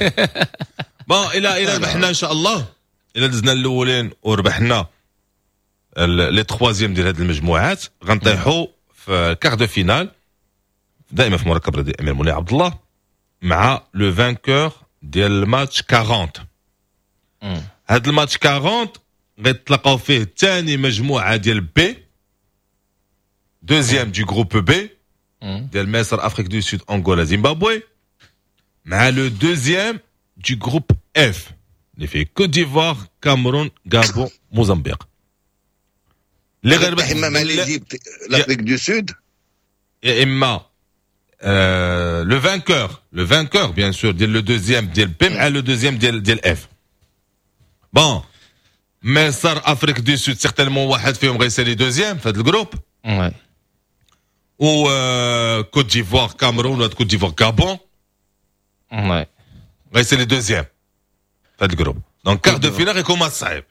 Speaker 4: بون الى الى ربحنا ان شاء الله. الى دزنا الاولين وربحنا لي تخوازيام ديال هاد المجموعات غنطيحوا في كار دو فينال دائما في مركب رياضي امير مولاي عبد الله مع لو فانكور ديال الماتش أربعين. هاد الماتش أربعين غيتلاقاو فيه ثاني مجموعه ديال بي دوزيام دو جروب بي ديال مصر افريك دو سود انغولا زيمبابوي مع لو دوزيام دو جروب اف اللي فيه كوت ديفوار كامرون غابون موزمبيق. اللي غير
Speaker 6: ربح اما مع اللي يجيب لافريك دو سود
Speaker 4: يا اما لو فانكور لو فانكور بيان سور ديال لو دوزيام ديال بي مع لو دوزيام ديال ديال اف. بون مصر افريك دو سود سيغتينمون واحد فيهم غيسالي دوزيام في هذا الجروب.
Speaker 5: وي
Speaker 4: و كوت ديفوار كامرون ولا كوت ديفوار غابون
Speaker 5: وي
Speaker 4: غيسالي دوزيام في هذا الجروب. دونك كار دو فينال غيكون ماتش صعيب.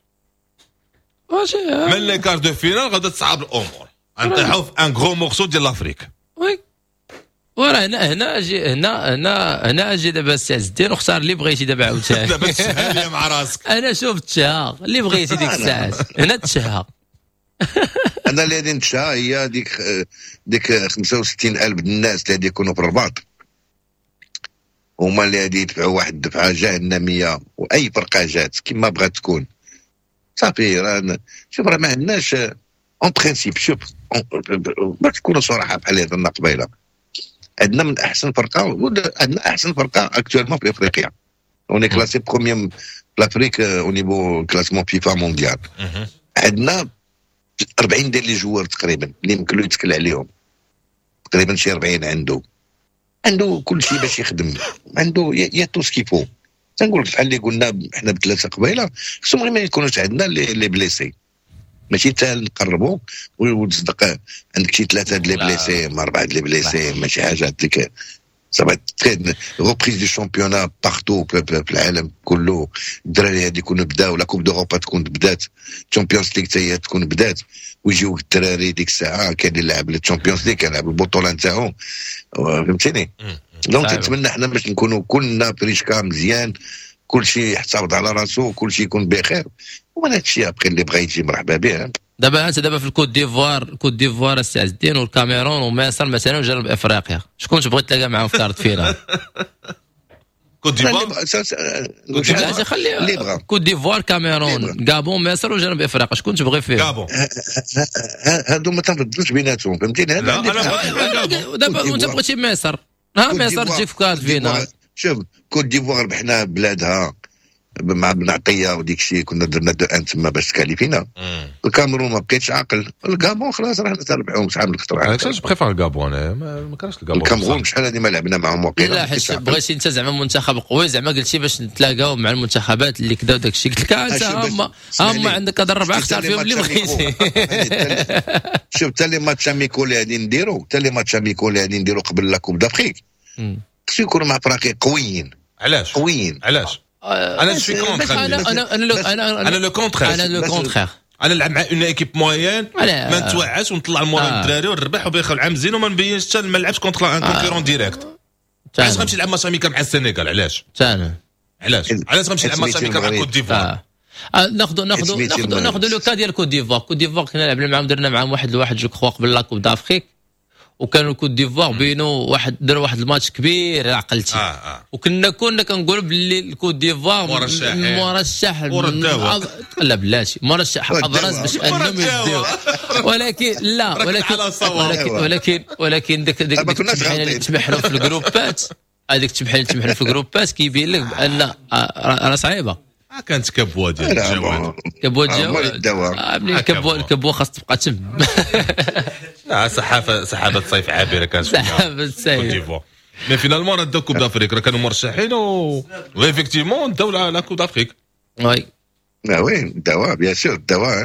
Speaker 4: من لي كار دو فينال غادا تصعب الامور. غنطيحوا في ان غرو مورسو ديال لافريك.
Speaker 5: وي وراه هنا هنا اجي هنا هنا هنا اجي دابا السي عز الدين واختار اللي بغيتي دابا عاوتاني.
Speaker 4: دابا تشهى مع راسك.
Speaker 5: انا شوف تشهى اللي بغيتي ديك الساعات هنا تشهى.
Speaker 6: انا اللي غادي نتشهى هي ديك ديك خمسة وستين الف الناس اللي غادي يكونوا في الرباط هما اللي غادي يدفعوا واحد الدفعه جهنميه. واي فرقه جات كما بغات تكون صافي. راه شوف راه ما عندناش اون برينسيپ. شوف باش تكونوا صراحه بحال هذا قبيله عندنا من احسن فرقه عندنا احسن فرقه اكتوالمون في افريقيا. اوني كلاسي بروميير لافريك او نيفو كلاسمون فيفا مونديال. عندنا أربعين ديال لي جوار تقريبا اللي يمكن له يتكل عليهم تقريبا شي أربعين عنده عنده كل شيء باش يخدم. عنده يا تو سكيفو. تنقول لك بحال اللي قلنا حنا بثلاثه قبيله خصهم غير ما يكونوش عندنا لي بليسي. ماشي ساهل نقربوا وتصدق عندك شي ثلاثه د لي بليسي ما اربعه د لي بليسي ماشي حاجه ديك صافي. غوبريز دو شامبيونا بارتو في العالم كله. الدراري هادي يكونوا بداو لا كوب دوروبا تكون بدات تشامبيونز ليغ حتى هي تكون بدات ويجيو الدراري ديك الساعه كاين اللي لعب الشامبيونز ليغ كيلعب البطوله نتاعو فهمتيني. دونك نتمنى حنا باش نكونوا كلنا فريشكا مزيان كل شيء يحتفظ على راسو كل شيء يكون بخير. ومن هذا الشيء بقى اللي بغا يجي مرحبا به.
Speaker 5: دابا انت دابا في الكوت ديفوار كوت ديفوار السي عز الدين والكاميرون ومصر مثلا وجنوب افريقيا شكون تبغي تلاقى معاهم في كارت فينال؟
Speaker 4: كوت ديفوار
Speaker 5: لا خلي كوت ديفوار كاميرون غابون مصر وجنوب افريقيا شكون تبغي فيه
Speaker 6: غابون هادو ما تنفضلوش بيناتهم فهمتيني
Speaker 4: لا
Speaker 5: دابا انت بغيتي مصر ها مصر تجيك في كارت فينال
Speaker 6: شوف كوت ديفوار ربحنا بلادها مع بن عطيه وديك الشيء كنا درنا دو ان تما باش تكاليفينا. الكاميرون ما بقيتش عاقل. الكاميرون خلاص راح نربحهم شحال من الخطره.
Speaker 4: علاش بريفير الكابون ما كانش الكابون.
Speaker 6: الكاميرون شحال هذه ما لعبنا معهم واقيلا.
Speaker 5: لا حيت بغيتي انت زعما منتخب قوي زعما قلتي باش نتلاقاو مع المنتخبات اللي كدا وداك الشيء قلت لك انت هما هما عندك هاد الربعه اختار فيهم اللي بغيتي.
Speaker 6: شوف حتى لي ماتش اميكو اللي غادي نديرو حتى لي ماتش اميكو اللي غادي نديرو قبل لا كوب دافريك خصو يكونوا مع فريق قويين.
Speaker 4: علاش
Speaker 6: قويين
Speaker 4: علاش انا شي كونتر
Speaker 5: انا انا انا
Speaker 4: انا لو كونتر
Speaker 5: انا لو كونتر
Speaker 4: انا نلعب مع اون ايكيب موين ما نتوعاش ونطلع المورا الدراري ونربح وبياخذ العام زين وما نبينش حتى ما نلعبش كونتر ان كونكورون ديريكت. علاش غنمشي نلعب ماتش اميكال مع السنغال علاش
Speaker 5: ثاني
Speaker 4: علاش علاش غنمشي نلعب ماتش اميكال مع كوت ديفوار
Speaker 5: ناخذ ناخذ ناخذ ناخذ لو كا ديال كوت ديفوار كوت ديفوار كنا لعبنا معاهم درنا معاهم واحد لواحد جو كخوا قبل لا كوب دافريك وكانوا كوت ديفوار بينو واحد دار واحد الماتش كبير عقلتي
Speaker 4: آه آه.
Speaker 5: وكنا كنا كنقول باللي الكوت ديفوار
Speaker 4: مرشح
Speaker 5: مرشح لا بلاتي مرشح ابرز باش انهم يديو ولكن لا ولكن ولكن ولكن ولكن ديك ديك التبحينه اللي تبحروا في الجروبات هذيك التبحينه اللي تبحروا في الجروبات كيبين لك بان راه صعيبه.
Speaker 4: كانت كبوه ديال الجواد
Speaker 5: كبوه الجواد ملي كبوه الكبوه خاص تبقى تم.
Speaker 4: لا صحافه صحافه صيف عابره كانت
Speaker 5: صحافه صيف
Speaker 4: مي فينالمون راه داو كوب دافريك راه كانوا مرشحين و ايفيكتيفمون داو لا كوب دافريك.
Speaker 5: وي
Speaker 6: وي الدواء بيان سور الدواء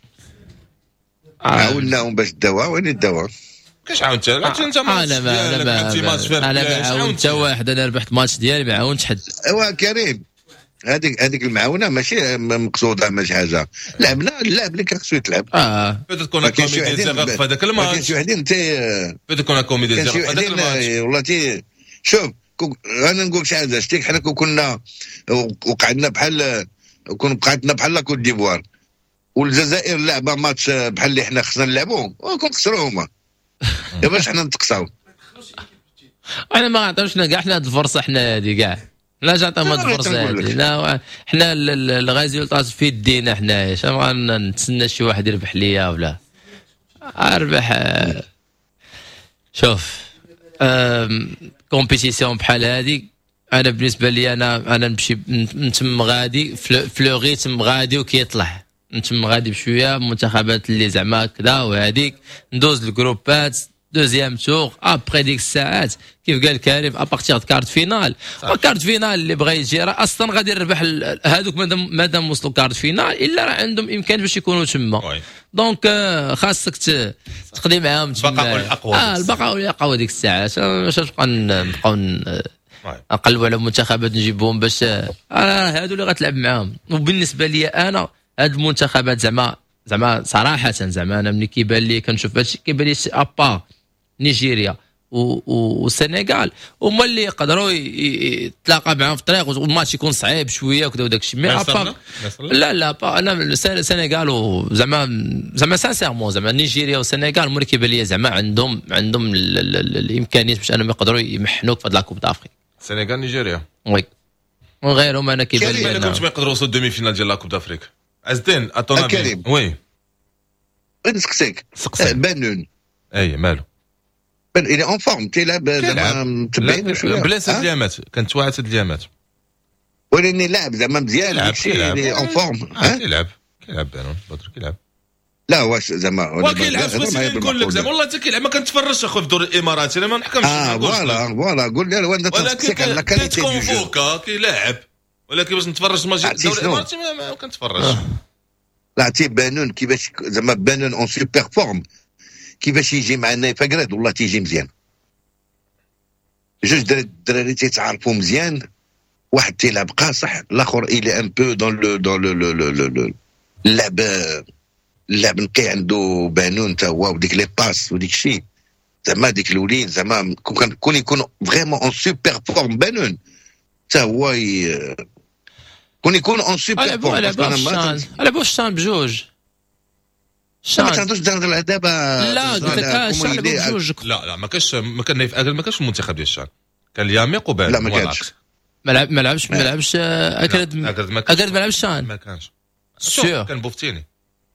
Speaker 6: عاوناهم باش الدواء وين الدواء
Speaker 4: كاش عاونت انت ما
Speaker 5: انا ما انا ما انا ما عاونت حتى واحد انا ربحت ماتش ديالي ما عاونتش حد.
Speaker 6: ايوا كريم هذيك هذيك المعاونه ماشي مقصوده ماشي حاجه لعبنا اللاعب اللي كان خصو يتلعب
Speaker 5: اه
Speaker 4: بدا تكون كوميدي في هذاك الماتش
Speaker 6: كاين شي وحدين انت
Speaker 4: بدا تكون كوميدي في هذاك الماتش
Speaker 6: والله تي شوف انا نقول شي حاجه شتيك حنا كنا وقعدنا بحال كون بقاتنا بحال كوت ديفوار والجزائر لعبه ماتش بحال اللي حنا خصنا نلعبوه وكون خسروا هما باش حنا نتقصاو.
Speaker 5: انا ما عطاوشنا كاع حنا هاد الفرصه حنا هادي كاع لا جاتهم هاد الفرصه هادي لا حنا الغازيولطات في يدينا حنايا اش نتسنى شي واحد يربح ليا ولا اربح. شوف كومبيتيسيون بحال هادي انا بالنسبه لي انا انا نمشي نتم غادي في لو ريتم غادي وكيطلع نتم غادي بشويه منتخبات اللي زعما كذا وهذيك ندوز الجروبات دوزيام تور ابري ديك الساعات كيف قال كريم ابارتيغ د كارت فينال وكارت فينال اللي بغى يجي راه اصلا غادي يربح هذوك مادام مادام وصلوا كارت فينال الا راه عندهم امكان باش يكونوا تما دونك خاصك تقضي معاهم
Speaker 4: البقاء والاقوى
Speaker 5: اه البقاء والاقوى ديك الساعات باش نبقى نبقاو نقلبوا على منتخبات نجيبهم باش راه هادو اللي غتلعب معاهم. وبالنسبه لي انا هاد المنتخبات زعما زعما صراحه زعما انا ملي كيبان لي كنشوف هادشي كيبان لي ابا نيجيريا والسنغال هما اللي يقدروا يتلاقى معاهم في الطريق والماتش يكون صعيب شويه وكذا وداك الشيء. مي ابا لا لا با انا السنغال وزعما زعما سانسيرمون زعما نيجيريا والسنغال هما اللي كيبان لي زعما عندهم عندهم الامكانيات باش انهم يقدروا يمحنوك في هاد لاكوب دافريك.
Speaker 4: السنغال نيجيريا
Speaker 5: وي وغيرهم انا كيبان لي
Speaker 4: انا كنت ما يقدروا يوصلوا دومي فينال ديال لاكوب دافريك. عزتين اتونابي وي
Speaker 6: نسقسيك بنون
Speaker 4: اي مالو
Speaker 6: بن الى اون فورم تيلعب زعما متبعين شويه
Speaker 4: بلا ست اليامات كانت واحد ست اليامات
Speaker 6: ولاني لاعب زعما مزيان داكشي اون فورم
Speaker 4: كيلعب كيلعب بنون بدر كيلعب
Speaker 6: لا واش زعما
Speaker 4: كيلعب نقول لك زعما والله حتى كيلعب ما كنتفرجش اخو في الدوري الاماراتي انا ما نحكمش
Speaker 6: اه فوالا فوالا قول لي وين
Speaker 4: تسقسيك على كاليتي دو جو كيلعب ولكن باش نتفرج ماتش الدوري الاماراتي ما كنتفرجش.
Speaker 6: لا عرفتي بانون كيفاش زعما بانون اون سوبر فورم كيفاش يجي معنا فقراد والله تيجي مزيان جوج دراري تيتعرفوا مزيان واحد تيلعب قاصح الاخر الي ان بو دون لو دون لو لو اللعب اللعب نقي عنده بانون تا هو وديك لي باس وديك الشيء زعما ديك الوليد زعما كون يكون فريمون اون سوبر فورم بانون تا هو كون يكون اون سوبر فورم
Speaker 5: على باش على باش شان بجوج
Speaker 6: ما تعرفوش دابا دابا
Speaker 5: لا قلت لك اه شان بجوج
Speaker 4: لا لا ما كاش ما كان ما كاش في المنتخب ديال الشان كان الياميق وبان
Speaker 6: لا ما كانش
Speaker 5: ما لعب ما لعبش ما لعبش اكرد اكرد ما لعبش شان
Speaker 4: ما كانش
Speaker 5: سير
Speaker 4: كان بوفتيني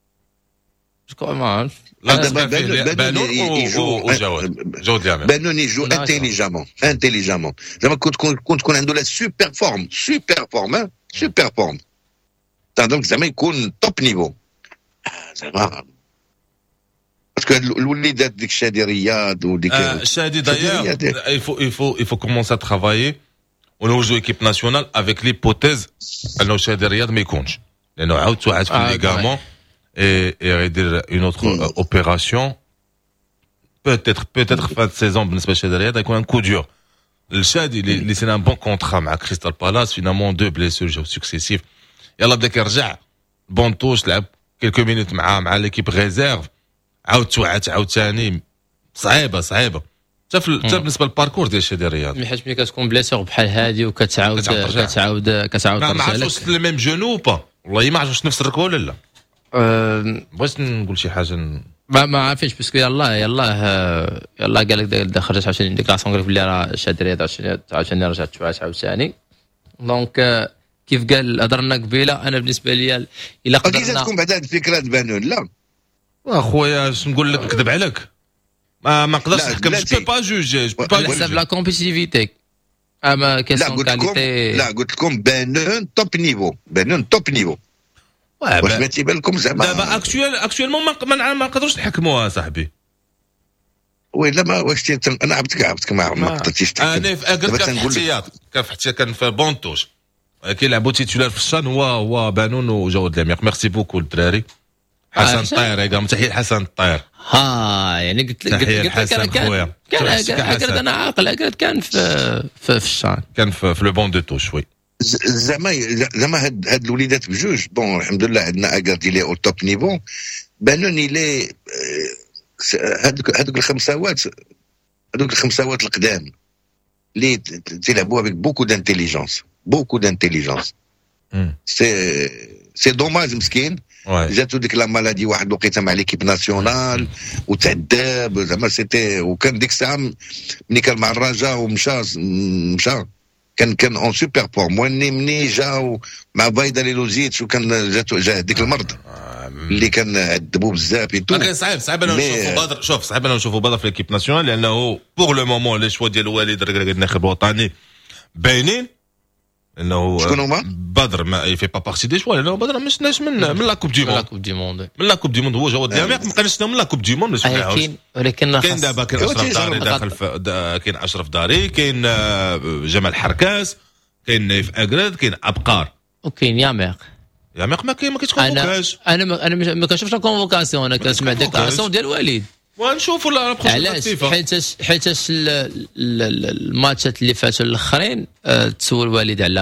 Speaker 5: شكون ما عرفت
Speaker 4: لا دابا بانون وجواد جواد يامر
Speaker 6: بانون يجو انتيليجامون انتيليجامون زعما كنت كنت تكون عنده لا سوبر فورم سوبر فورم سوبر فورم دونك زعما يكون توب نيفو زعما باسكو الوليدات ديك الشادي رياض وديك
Speaker 4: الشادي داير il faut il faut il faut commencer à travailler ونوجدوا ايكيب ناسيونال افيك ليبوتيز انه شادي رياض ما يكونش لانه عاود توعد في الليغامون اي غيدير اون اوتر اوبيراسيون بوتيتر بوتيتر في هاد السيزون بالنسبه لشادي رياض يكون ان كو دور الشادي اللي سينا ان بون كونترا مع كريستال بالاس فينامون دو بليسور جاو سكسيسيف يلا بدا كيرجع بونتوش لعب كيلكو مينوت مع مع ليكيب ريزيرف عاود توعد عاود ثاني صعيبه صعيبه حتى حتى بالنسبه للباركور ديال شادي رياض
Speaker 5: حيت ملي كتكون بليسور بحال هادي وكتعاود كتعاود كتعاود
Speaker 4: ما عرفتش واش لو ميم جونو با والله ما عرفتش واش نفس الركبه ولا لا بغيت نقول شي حاجه
Speaker 5: ما ما عرفتش باسكو يلاه يلاه يلاه قال لك خرجت عشان ديكلاسيون قال لك بلي راه شادي رياض عشان رجعت توعد عاود ثاني دونك كيف قال هضرنا قبيله انا بالنسبه لي الا
Speaker 6: قدرنا تكون بعد هاد الفكره بانون لا
Speaker 4: اخويا اش نقول لك نكذب عليك ما ما نقدرش نحكم جو با جوجي جو با
Speaker 5: حسب لا كومبيتيتيفيتي اما كيسيون كاليتي
Speaker 6: لا قلت لكم بانون توب نيفو بانون توب نيفو واش ما تيبان لكم زعما
Speaker 4: دابا اكطويل اكطويلمون ما ما نقدروش نحكموها صاحبي
Speaker 6: وي لا ما واش انا عبتك عبتك ما قدرتيش تحكم
Speaker 4: انا قلت لك احتياط كان في احتياط كان في بونتوش كيلعبوا تيتولار في الشان هو هو بانون وجواد لاميق ميرسي بوكو الدراري حسن الطاير يا قام تحيه حسن الطاير
Speaker 5: ها يعني قلت لك قلت لك كان كان كان انا عاقل قلت كان في في الشان
Speaker 4: كان في في لو بون دو توش وي
Speaker 6: زعما زعما هاد هاد الوليدات بجوج بون الحمد لله عندنا اكاردي لي او توب نيفو بانوني لي هادوك هادوك الخمساوات هادوك الخمساوات القدام اللي تيلعبوا افيك بوكو دانتيليجونس بوكو دانتيليجونس سي سي دوماج مسكين جاتو ديك لا مالادي واحد الوقيته مع ليكيب ناسيونال وتعذب زعما سيتي وكان ديك الساعه ملي كان مع الرجاء ومشى مشى كان كان اون سوبر فورم واني مني جاو مع فايدا ليلوزيتش وكان جاتو جا ديك المرض اللي كان عذبوه بزاف اي تو
Speaker 4: كان صعيب صعيب انا نشوفوا بدر شوف صعيب انا نشوفوا بدر في ليكيب ناسيونال لانه بوغ لو مومون لي شوا ديال الوالد الركراك الناخب الوطني باينين انه
Speaker 6: شكون هما
Speaker 4: بدر ما يفي با بارتي دي شوا لانه بدر ما شفناش من من لا كوب دي موند
Speaker 5: لا كوب دي موند
Speaker 4: من لا كوب دي موند هو جواد لاميق ما كانش من لا كوب دي موند
Speaker 5: ولكن ولكن
Speaker 4: كاين دابا كاين اشرف داري داخل كاين اشرف داري كاين جمال حركاس كاين نايف اكراد كاين ابقار
Speaker 5: وكاين ياميق
Speaker 4: ياميق ما كاين ما كيتكونفوكاش
Speaker 5: انا انا انا ما كنشوفش لا كونفوكاسيون انا كنسمع ديكلاسيون ديال الوالد
Speaker 4: ونشوفوا لا
Speaker 5: علاش حيتاش حيتاش الماتشات اللي فاتوا الاخرين تسول الوالد على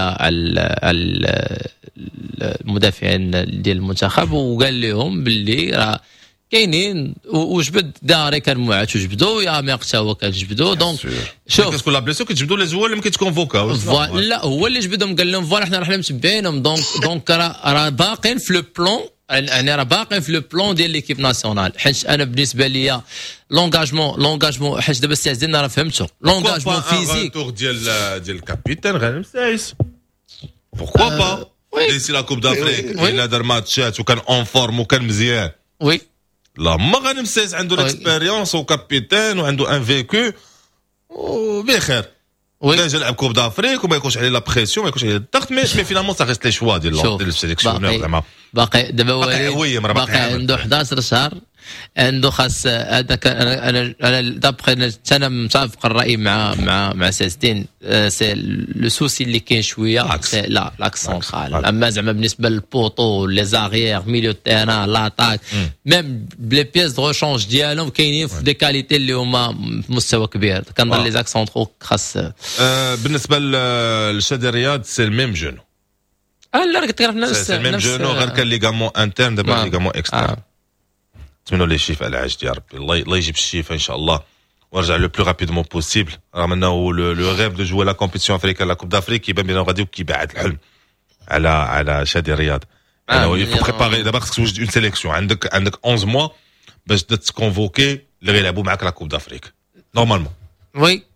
Speaker 5: على المدافعين ديال المنتخب وقال لهم باللي راه كاينين وجبد داري كان معاد وجبدوا يا ميق حتى هو كتجبدوا دونك
Speaker 4: شوف كتكون لا بليسيو كتجبدوا لي زوال اللي ما كيتكونفوكاو
Speaker 5: لا هو اللي جبدهم قال لهم فوالا حنا راه متبعينهم دونك دونك راه راه باقين في لو بلون انا راه باقي في لو بلون ديال ليكيب ناسيونال حيت انا بالنسبه ليا لونغاجمون لونغاجمون حيت دابا السي عزيزنا راه فهمتو لونغاجمون فيزيك
Speaker 4: تور ديال ديال الكابيتان غانم سايس بوركوا با ديسي لا كوب دافريك الا دار ماتشات وكان اون فورم وكان مزيان
Speaker 5: وي
Speaker 4: لا ما غانم سايس عنده الاكسبيريونس وكابيتان وعنده ان فيكو وبخير ديجا لعب كوب دافريك وما يكونش عليه لا بريسيون ما يكونش عليه الضغط مي مي فينالمون سا ريست لي شوا ديال ديال السيليكسيونور زعما
Speaker 5: باقي دابا وليد باقي عنده حداش شهر عنده خاص هذاك انا انا انا دابخي انا متفق الراي مع مع مع سيستين سي لو سوسي اللي كاين شويه لا لاكسون خال اما زعما بالنسبه للبوطو لي زاريير ميليو تيران لاطاك ميم بلي بيس دو ريشونج ديالهم كاينين في دي كاليتي اللي هما في مستوى كبير كنظن لي زاكسونترو خاص
Speaker 4: بالنسبه للشادي رياض سي الميم جونو
Speaker 5: لا قلت لك نفس
Speaker 4: سي الميم جونو غير كان ليغامون انترن دابا ليغامون اكسترن نتمنوا ليه الشفاء العاجل يا ربي الله الله يجيب الشفاء ان شاء الله وارجع لو بلو رابيدمون بوسيبل رغم انه لو غيف دو جوي لا كومبيتيسيون افريكان لا كوب دافريك كيبان بان غادي كيبعد الحلم على على شادي رياض انه يفو بريباري دابا خصك توجد اون سيليكسيون عندك عندك احد موا باش تكونفوكي اللي غيلعبوا معاك لا كوب دافريك نورمالمون
Speaker 5: وي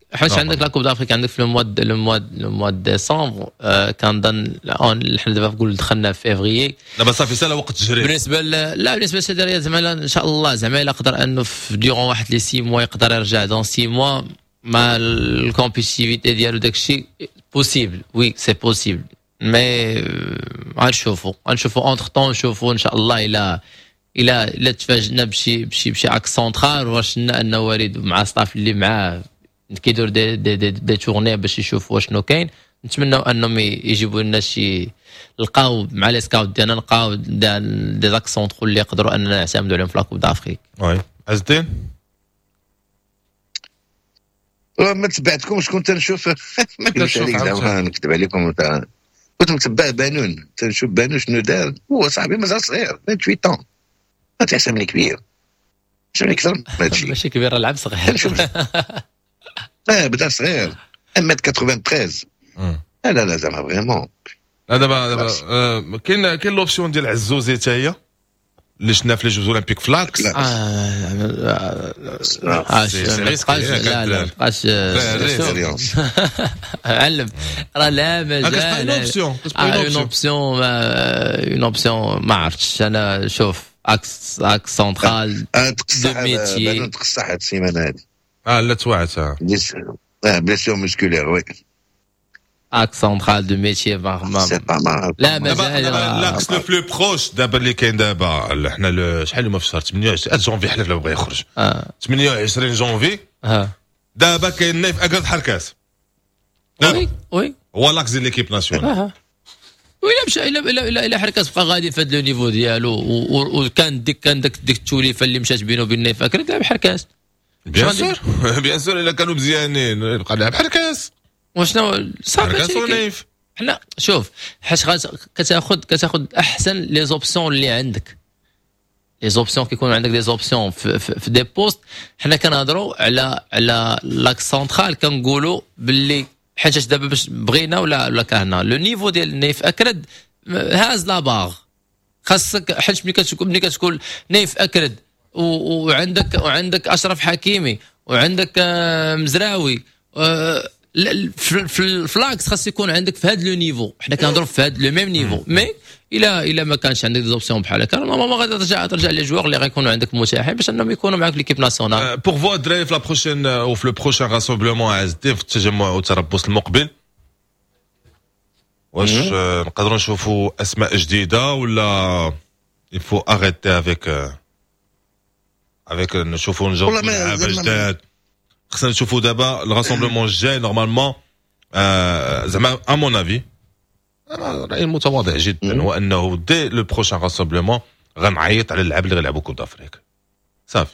Speaker 5: حيت عندك لا كوب دافريك عندك في الموا لو موا لو موا ديسمبر كنظن حنا دابا نقول دخلنا في فيفري
Speaker 4: دابا صافي سالا وقت تجري
Speaker 5: بالنسبه لا بالنسبه للسيداريه زعما ان شاء الله زعما الا قدر انه في ديورون واحد لي سي موا يقدر يرجع دون سي موا مع الكومبيتيفيتي ديالو داكشي بوسيبل وي سي بوسيبل مي غنشوفوا غنشوفوا اونتر طون نشوفوا ان شاء الله الى الى الى تفاجئنا بشي بشي بشي اكس سونترال واش ان وليد مع ستاف اللي معاه كيدور دي دي دي, دي تورني باش يشوفوا شنو كاين. نتمنوا انهم يجيبوا لنا شي لقاو مع لي سكاوت ديالنا لقاو دي زاك سونترو اللي يقدروا اننا نعتمدوا عليهم في لاكوب دافريك.
Speaker 4: وي عز الدين
Speaker 6: ما تبعتكمش كنت نشوف ما كنتش عليك زعما نكتب عليكم كنت متبع بانون تنشوف بانون شنو دار هو صاحبي مازال صغير ثمانية وعشرين طون ما تحسبني كبير شنو اكثر من هادشي
Speaker 5: ماشي كبير لعب صغير
Speaker 6: اه بدا صغير واحد ثمانية وثمانين لا لا لا زعما فريمون
Speaker 4: دابا دابا كاين كاين لوبسيون ديال عزوزي حتى هي اللي شفنا في لي جوز اولمبيك فلاكس
Speaker 5: اه لا لا بقاش علم راه لا مازال اون اوبسيون اون اوبسيون ما عرفتش انا شوف اكس اكس سونترال
Speaker 6: دو ميتي تقصح هاد السيمانه هادي
Speaker 4: اه لا توعتها
Speaker 6: اه بليسيون مسكولير وي
Speaker 5: اكس سونترال دو ميتي فارما لا مازال
Speaker 4: لاكس لو بلو بروش دابا اللي كاين دابا حنا شحال هما في الشهر ثمانية وعشرين جونفي حلف لا بغى يخرج ثمانية وعشرين جونفي دابا كاين نايف اكاد حركاس
Speaker 5: وي وي
Speaker 4: هو لاكس ديال ليكيب ناسيونال
Speaker 5: وإلا مشى إلا إلا إلا إلا حركاس بقى غادي في هذا لو نيفو ديالو وكان ديك كان داك ديك التوليفه اللي مشات بينه وبين نايف اكاد لعب حركاس
Speaker 4: بيان سور بيان سور الا كانوا مزيانين يبقى لعب حركاس
Speaker 5: وشنو صافي حنا شوف حيت كتاخذ كتاخذ احسن لي زوبسيون اللي عندك لي زوبسيون كيكونوا عندك دي زوبسيون في, في, في دي بوست. حنا كنهضروا على على لاكس سونترال كنقولوا باللي حيت دابا باش بغينا ولا ولا كرهنا لو نيفو ديال نايف اكرد هاز لا باغ خاصك حيت ملي كتكون ملي كتكون نايف اكرد وعندك وعندك اشرف حكيمي وعندك مزراوي في الفلاكس خاص يكون عندك في هذا لو نيفو. حنا كنهضروا في هذا لو ميم نيفو مي الا الا ما كانش عندك دي زوبسيون بحال هكا نورمالمون غادي ترجع ترجع لي جوار اللي غيكونوا عندك متاحين باش انهم يكونوا معاك في ليكيب ناسيونال.
Speaker 4: بور فوا دراري في لا بروشين او في لو بروشين راسومبلومون عز الدين في التجمع والتربص المقبل واش نقدروا نشوفوا اسماء جديده ولا يفو اريتي افيك افيك نشوفوا نجاوبوا لعابه جداد. خصنا نشوفوا دابا الراسومبلومون الجاي نورمالمون زعما ا مون افي راي متواضع جدا هو انه دي لو بروشان راسومبلومون غنعيط على اللعب اللي غيلعبوا كوب دافريك صافي.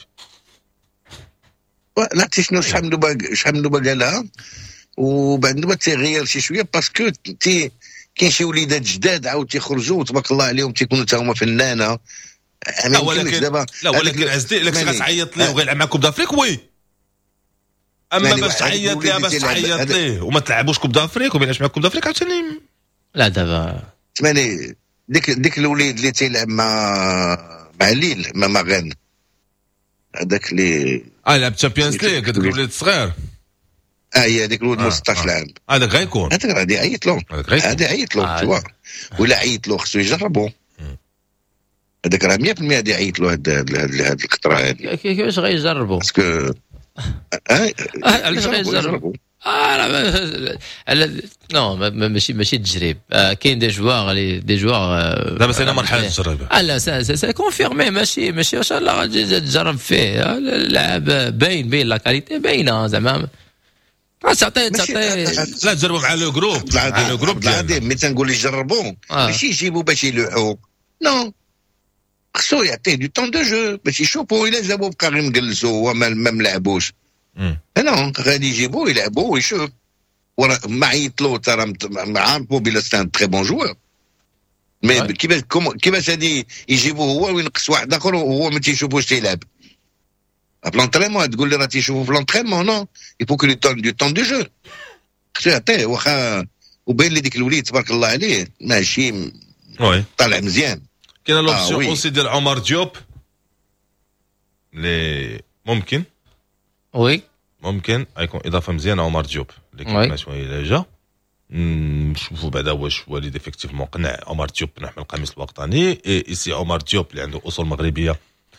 Speaker 6: لا عرفتي شنو شحال من دوبا شحال من دوبا قالها وبعد دوبا تيغير شي شويه باسكو تي كاين شي وليدات جداد عاود تيخرجوا تبارك الله عليهم تيكونوا حتى هما فنانه.
Speaker 4: لا ولكن دابا لا ولكن عزتي الا كنت غتعيط ليه وغيلعب مع كوب دافريك وي اما باش تعيط ليه باش تعيط ليه وما تلعبوش كوب دافريك وما يلعبش مع كوب دافريك عاوتاني
Speaker 5: لا دابا
Speaker 6: ثمانية ديك ديك الوليد اللي تيلعب مع مع ليل مع ماغان هذاك اللي
Speaker 4: اه لعب تشامبيونز ليغ هذاك الوليد الصغير
Speaker 6: اه هي هذيك الولد من ستطاش عام
Speaker 4: هذاك غيكون
Speaker 6: هذاك غادي يعيط له غادي يعيط له توا ولا عيط له خصو يجربو هذاك راه مية بالمية غادي يعيط له هاد هاد الخطره هادي.
Speaker 5: كيفاش غيجربوا
Speaker 6: باسكو اه
Speaker 5: علاش غيجربوا اه لا نو ماشي ماشي تجريب كاين دي جوار اللي دي جوار
Speaker 4: دابا سينا مرحله التجربه
Speaker 5: اه لا سا سا كونفيرمي ماشي ماشي ان شاء الله غادي تجرب فيه اللعب باين باين لا كاليتي باينه زعما تعطي تعطي
Speaker 4: لا تجربوا مع لو جروب مع لو جروب
Speaker 6: ديالنا ملي تنقول يجربوا ماشي يجيبوا باش يلوحوا نو خصو يعطيه دو طون دو جو باش يشوفوا الا جابوا بقى غير مجلسوا هو ما ملعبوش نو غادي يجيبوه يلعبوه ويشوف ما عيطلو ترى عارفو بلا ستان تري بون جوار مي كيفاش كيفاش غادي يجيبوه هو وينقص واحد اخر وهو ما تيشوفوش تيلعب في لونطريمون تقول لي راه تيشوفوا في لونطريمون نو يفو كو لي طون دو طون دو جو خصو يعطيه واخا وبين لي ديك الوليد تبارك الله عليه ماشي
Speaker 4: وي
Speaker 6: طالع مزيان.
Speaker 4: كاين لوبسيون اوسي ديال عمر ديوب لي ممكن
Speaker 5: وي
Speaker 4: ممكن يكون اضافه مزيانه عمر ديوب ليكيب ناسيونال الى جا نشوفوا بعدا واش وليد افكتيفمون قنع عمر ديوب نحمل القميص الوطني اي سي عمر ديوب اللي عنده اصول مغربيه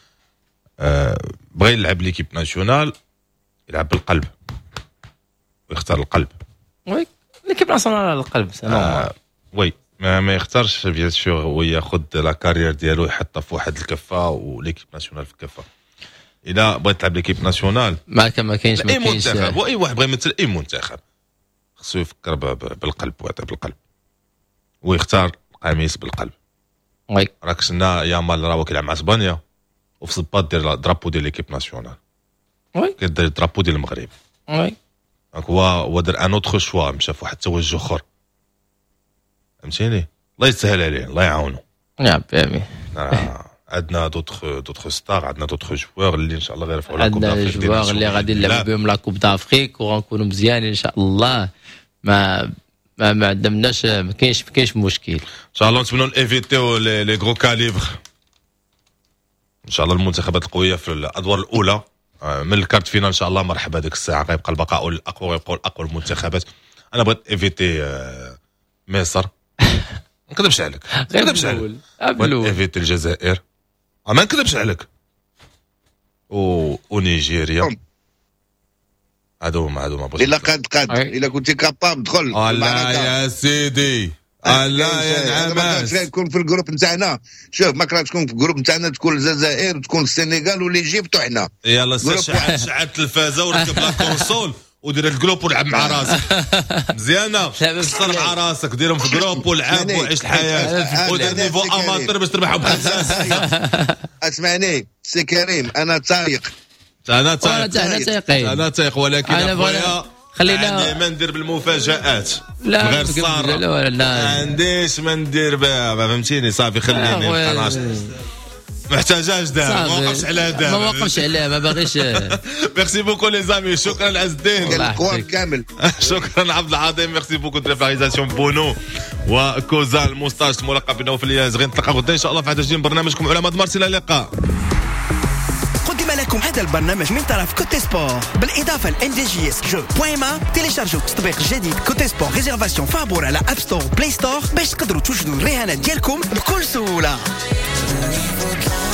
Speaker 4: أه بغى يلعب ليكيب ناسيونال يلعب بالقلب ويختار القلب.
Speaker 5: وي ليكيب ناسيونال على القلب
Speaker 4: آه وي ما, ما يختارش بيان سور وياخذ لا كارير ديالو يحطها في واحد الكفه وليكيب ناسيونال في الكفه. اذا بغيت تلعب ليكيب ناسيونال
Speaker 5: ما كان ما كاينش ما
Speaker 4: كاينش واي واحد بغى يمثل اي منتخب خصو يفكر بالقلب وهذا بالقلب ويختار القميص بالقلب.
Speaker 5: وي
Speaker 4: راك شنا يامال راه كيلعب مع اسبانيا وفي صباط ديال درابو ديال ليكيب ناسيونال.
Speaker 5: وي
Speaker 4: كيدير درابو ديال المغرب.
Speaker 5: وي
Speaker 4: دونك هو هو دار ان اوتر شوا مشى في واحد التوجه اخر فهمتيني. الله يسهل عليه الله يعاونو.
Speaker 5: يا بيبي
Speaker 4: عندنا دوطخ دوطخ ستار عندنا دوطخ جوار اللي ان شاء الله غيرفعوا
Speaker 5: لا كوب دافريك. عندنا جوار اللي غادي نلعبوا بهم لا كوب دافريك وغنكونوا مزيانين ان شاء الله. ما ما ما عندناش ما كاينش ما كاينش مشكل ان
Speaker 4: شاء الله. نتمنوا نيفيتيو لي لي غرو كاليبر ان شاء الله. المنتخبات القويه في الادوار الاولى من الكارت فينا ان شاء الله مرحبا ديك الساعه غيبقى البقاء الاقوى ويبقوا الاقوى المنتخبات. انا بغيت ايفيتي مصر ما نكذبش عليك ما نكذبش عليك بغيت ايفيتي الجزائر ما نكذبش عليك و ونيجيريا هادو هما هادو ما
Speaker 6: الا قد قد الا كنتي كاباب دخل
Speaker 4: الله يا سيدي الله يا نعماس
Speaker 6: تكون في الجروب نتاعنا. شوف ما كرهتش تكون في الجروب نتاعنا تكون الجزائر وتكون السنغال وليجيبت وحنا
Speaker 4: يلا شعل شعل التلفازه وركب لا كونسول ودير الجروب ولعب مع راسك مزيانه. صر مع راسك ديرهم في جروب ولعب وعيش الحياه ودير نيفو اماتور باش تربحهم بحساس.
Speaker 6: اسمعني سي كريم انا تايق
Speaker 4: انا تايق انا تايق ولكن اخويا خلينا ما ندير بالمفاجآت غير صار ما عنديش ما ندير بها فهمتيني. صافي خليني نبقى محتاجاش دابا ما وقفش على دابا
Speaker 5: ما وقفش عليه ما باغيش.
Speaker 4: ميرسي بوكو لي زامي. شكرا عز الدين
Speaker 6: القوام كامل.
Speaker 4: شكرا عبد العظيم. ميرسي بوكو دو ريفاريزاسيون بونو وكوزا الموستاش الملقب بنوف الياز. غير نتلاقاو غدا ان شاء الله في حلقه جديده من برنامجكم علماء دمار. الى اللقاء.
Speaker 1: قدم لكم هذا البرنامج من طرف كوتي سبور بالإضافة ل إم دي جي إس جو بوان ما. تيليشارجوا التطبيق الجديد كوتي سبور ريزيرفاسيون فابور على اب ستور بلاي ستور باش تقدروا توجدوا الرهانات ديالكم بكل سهولة.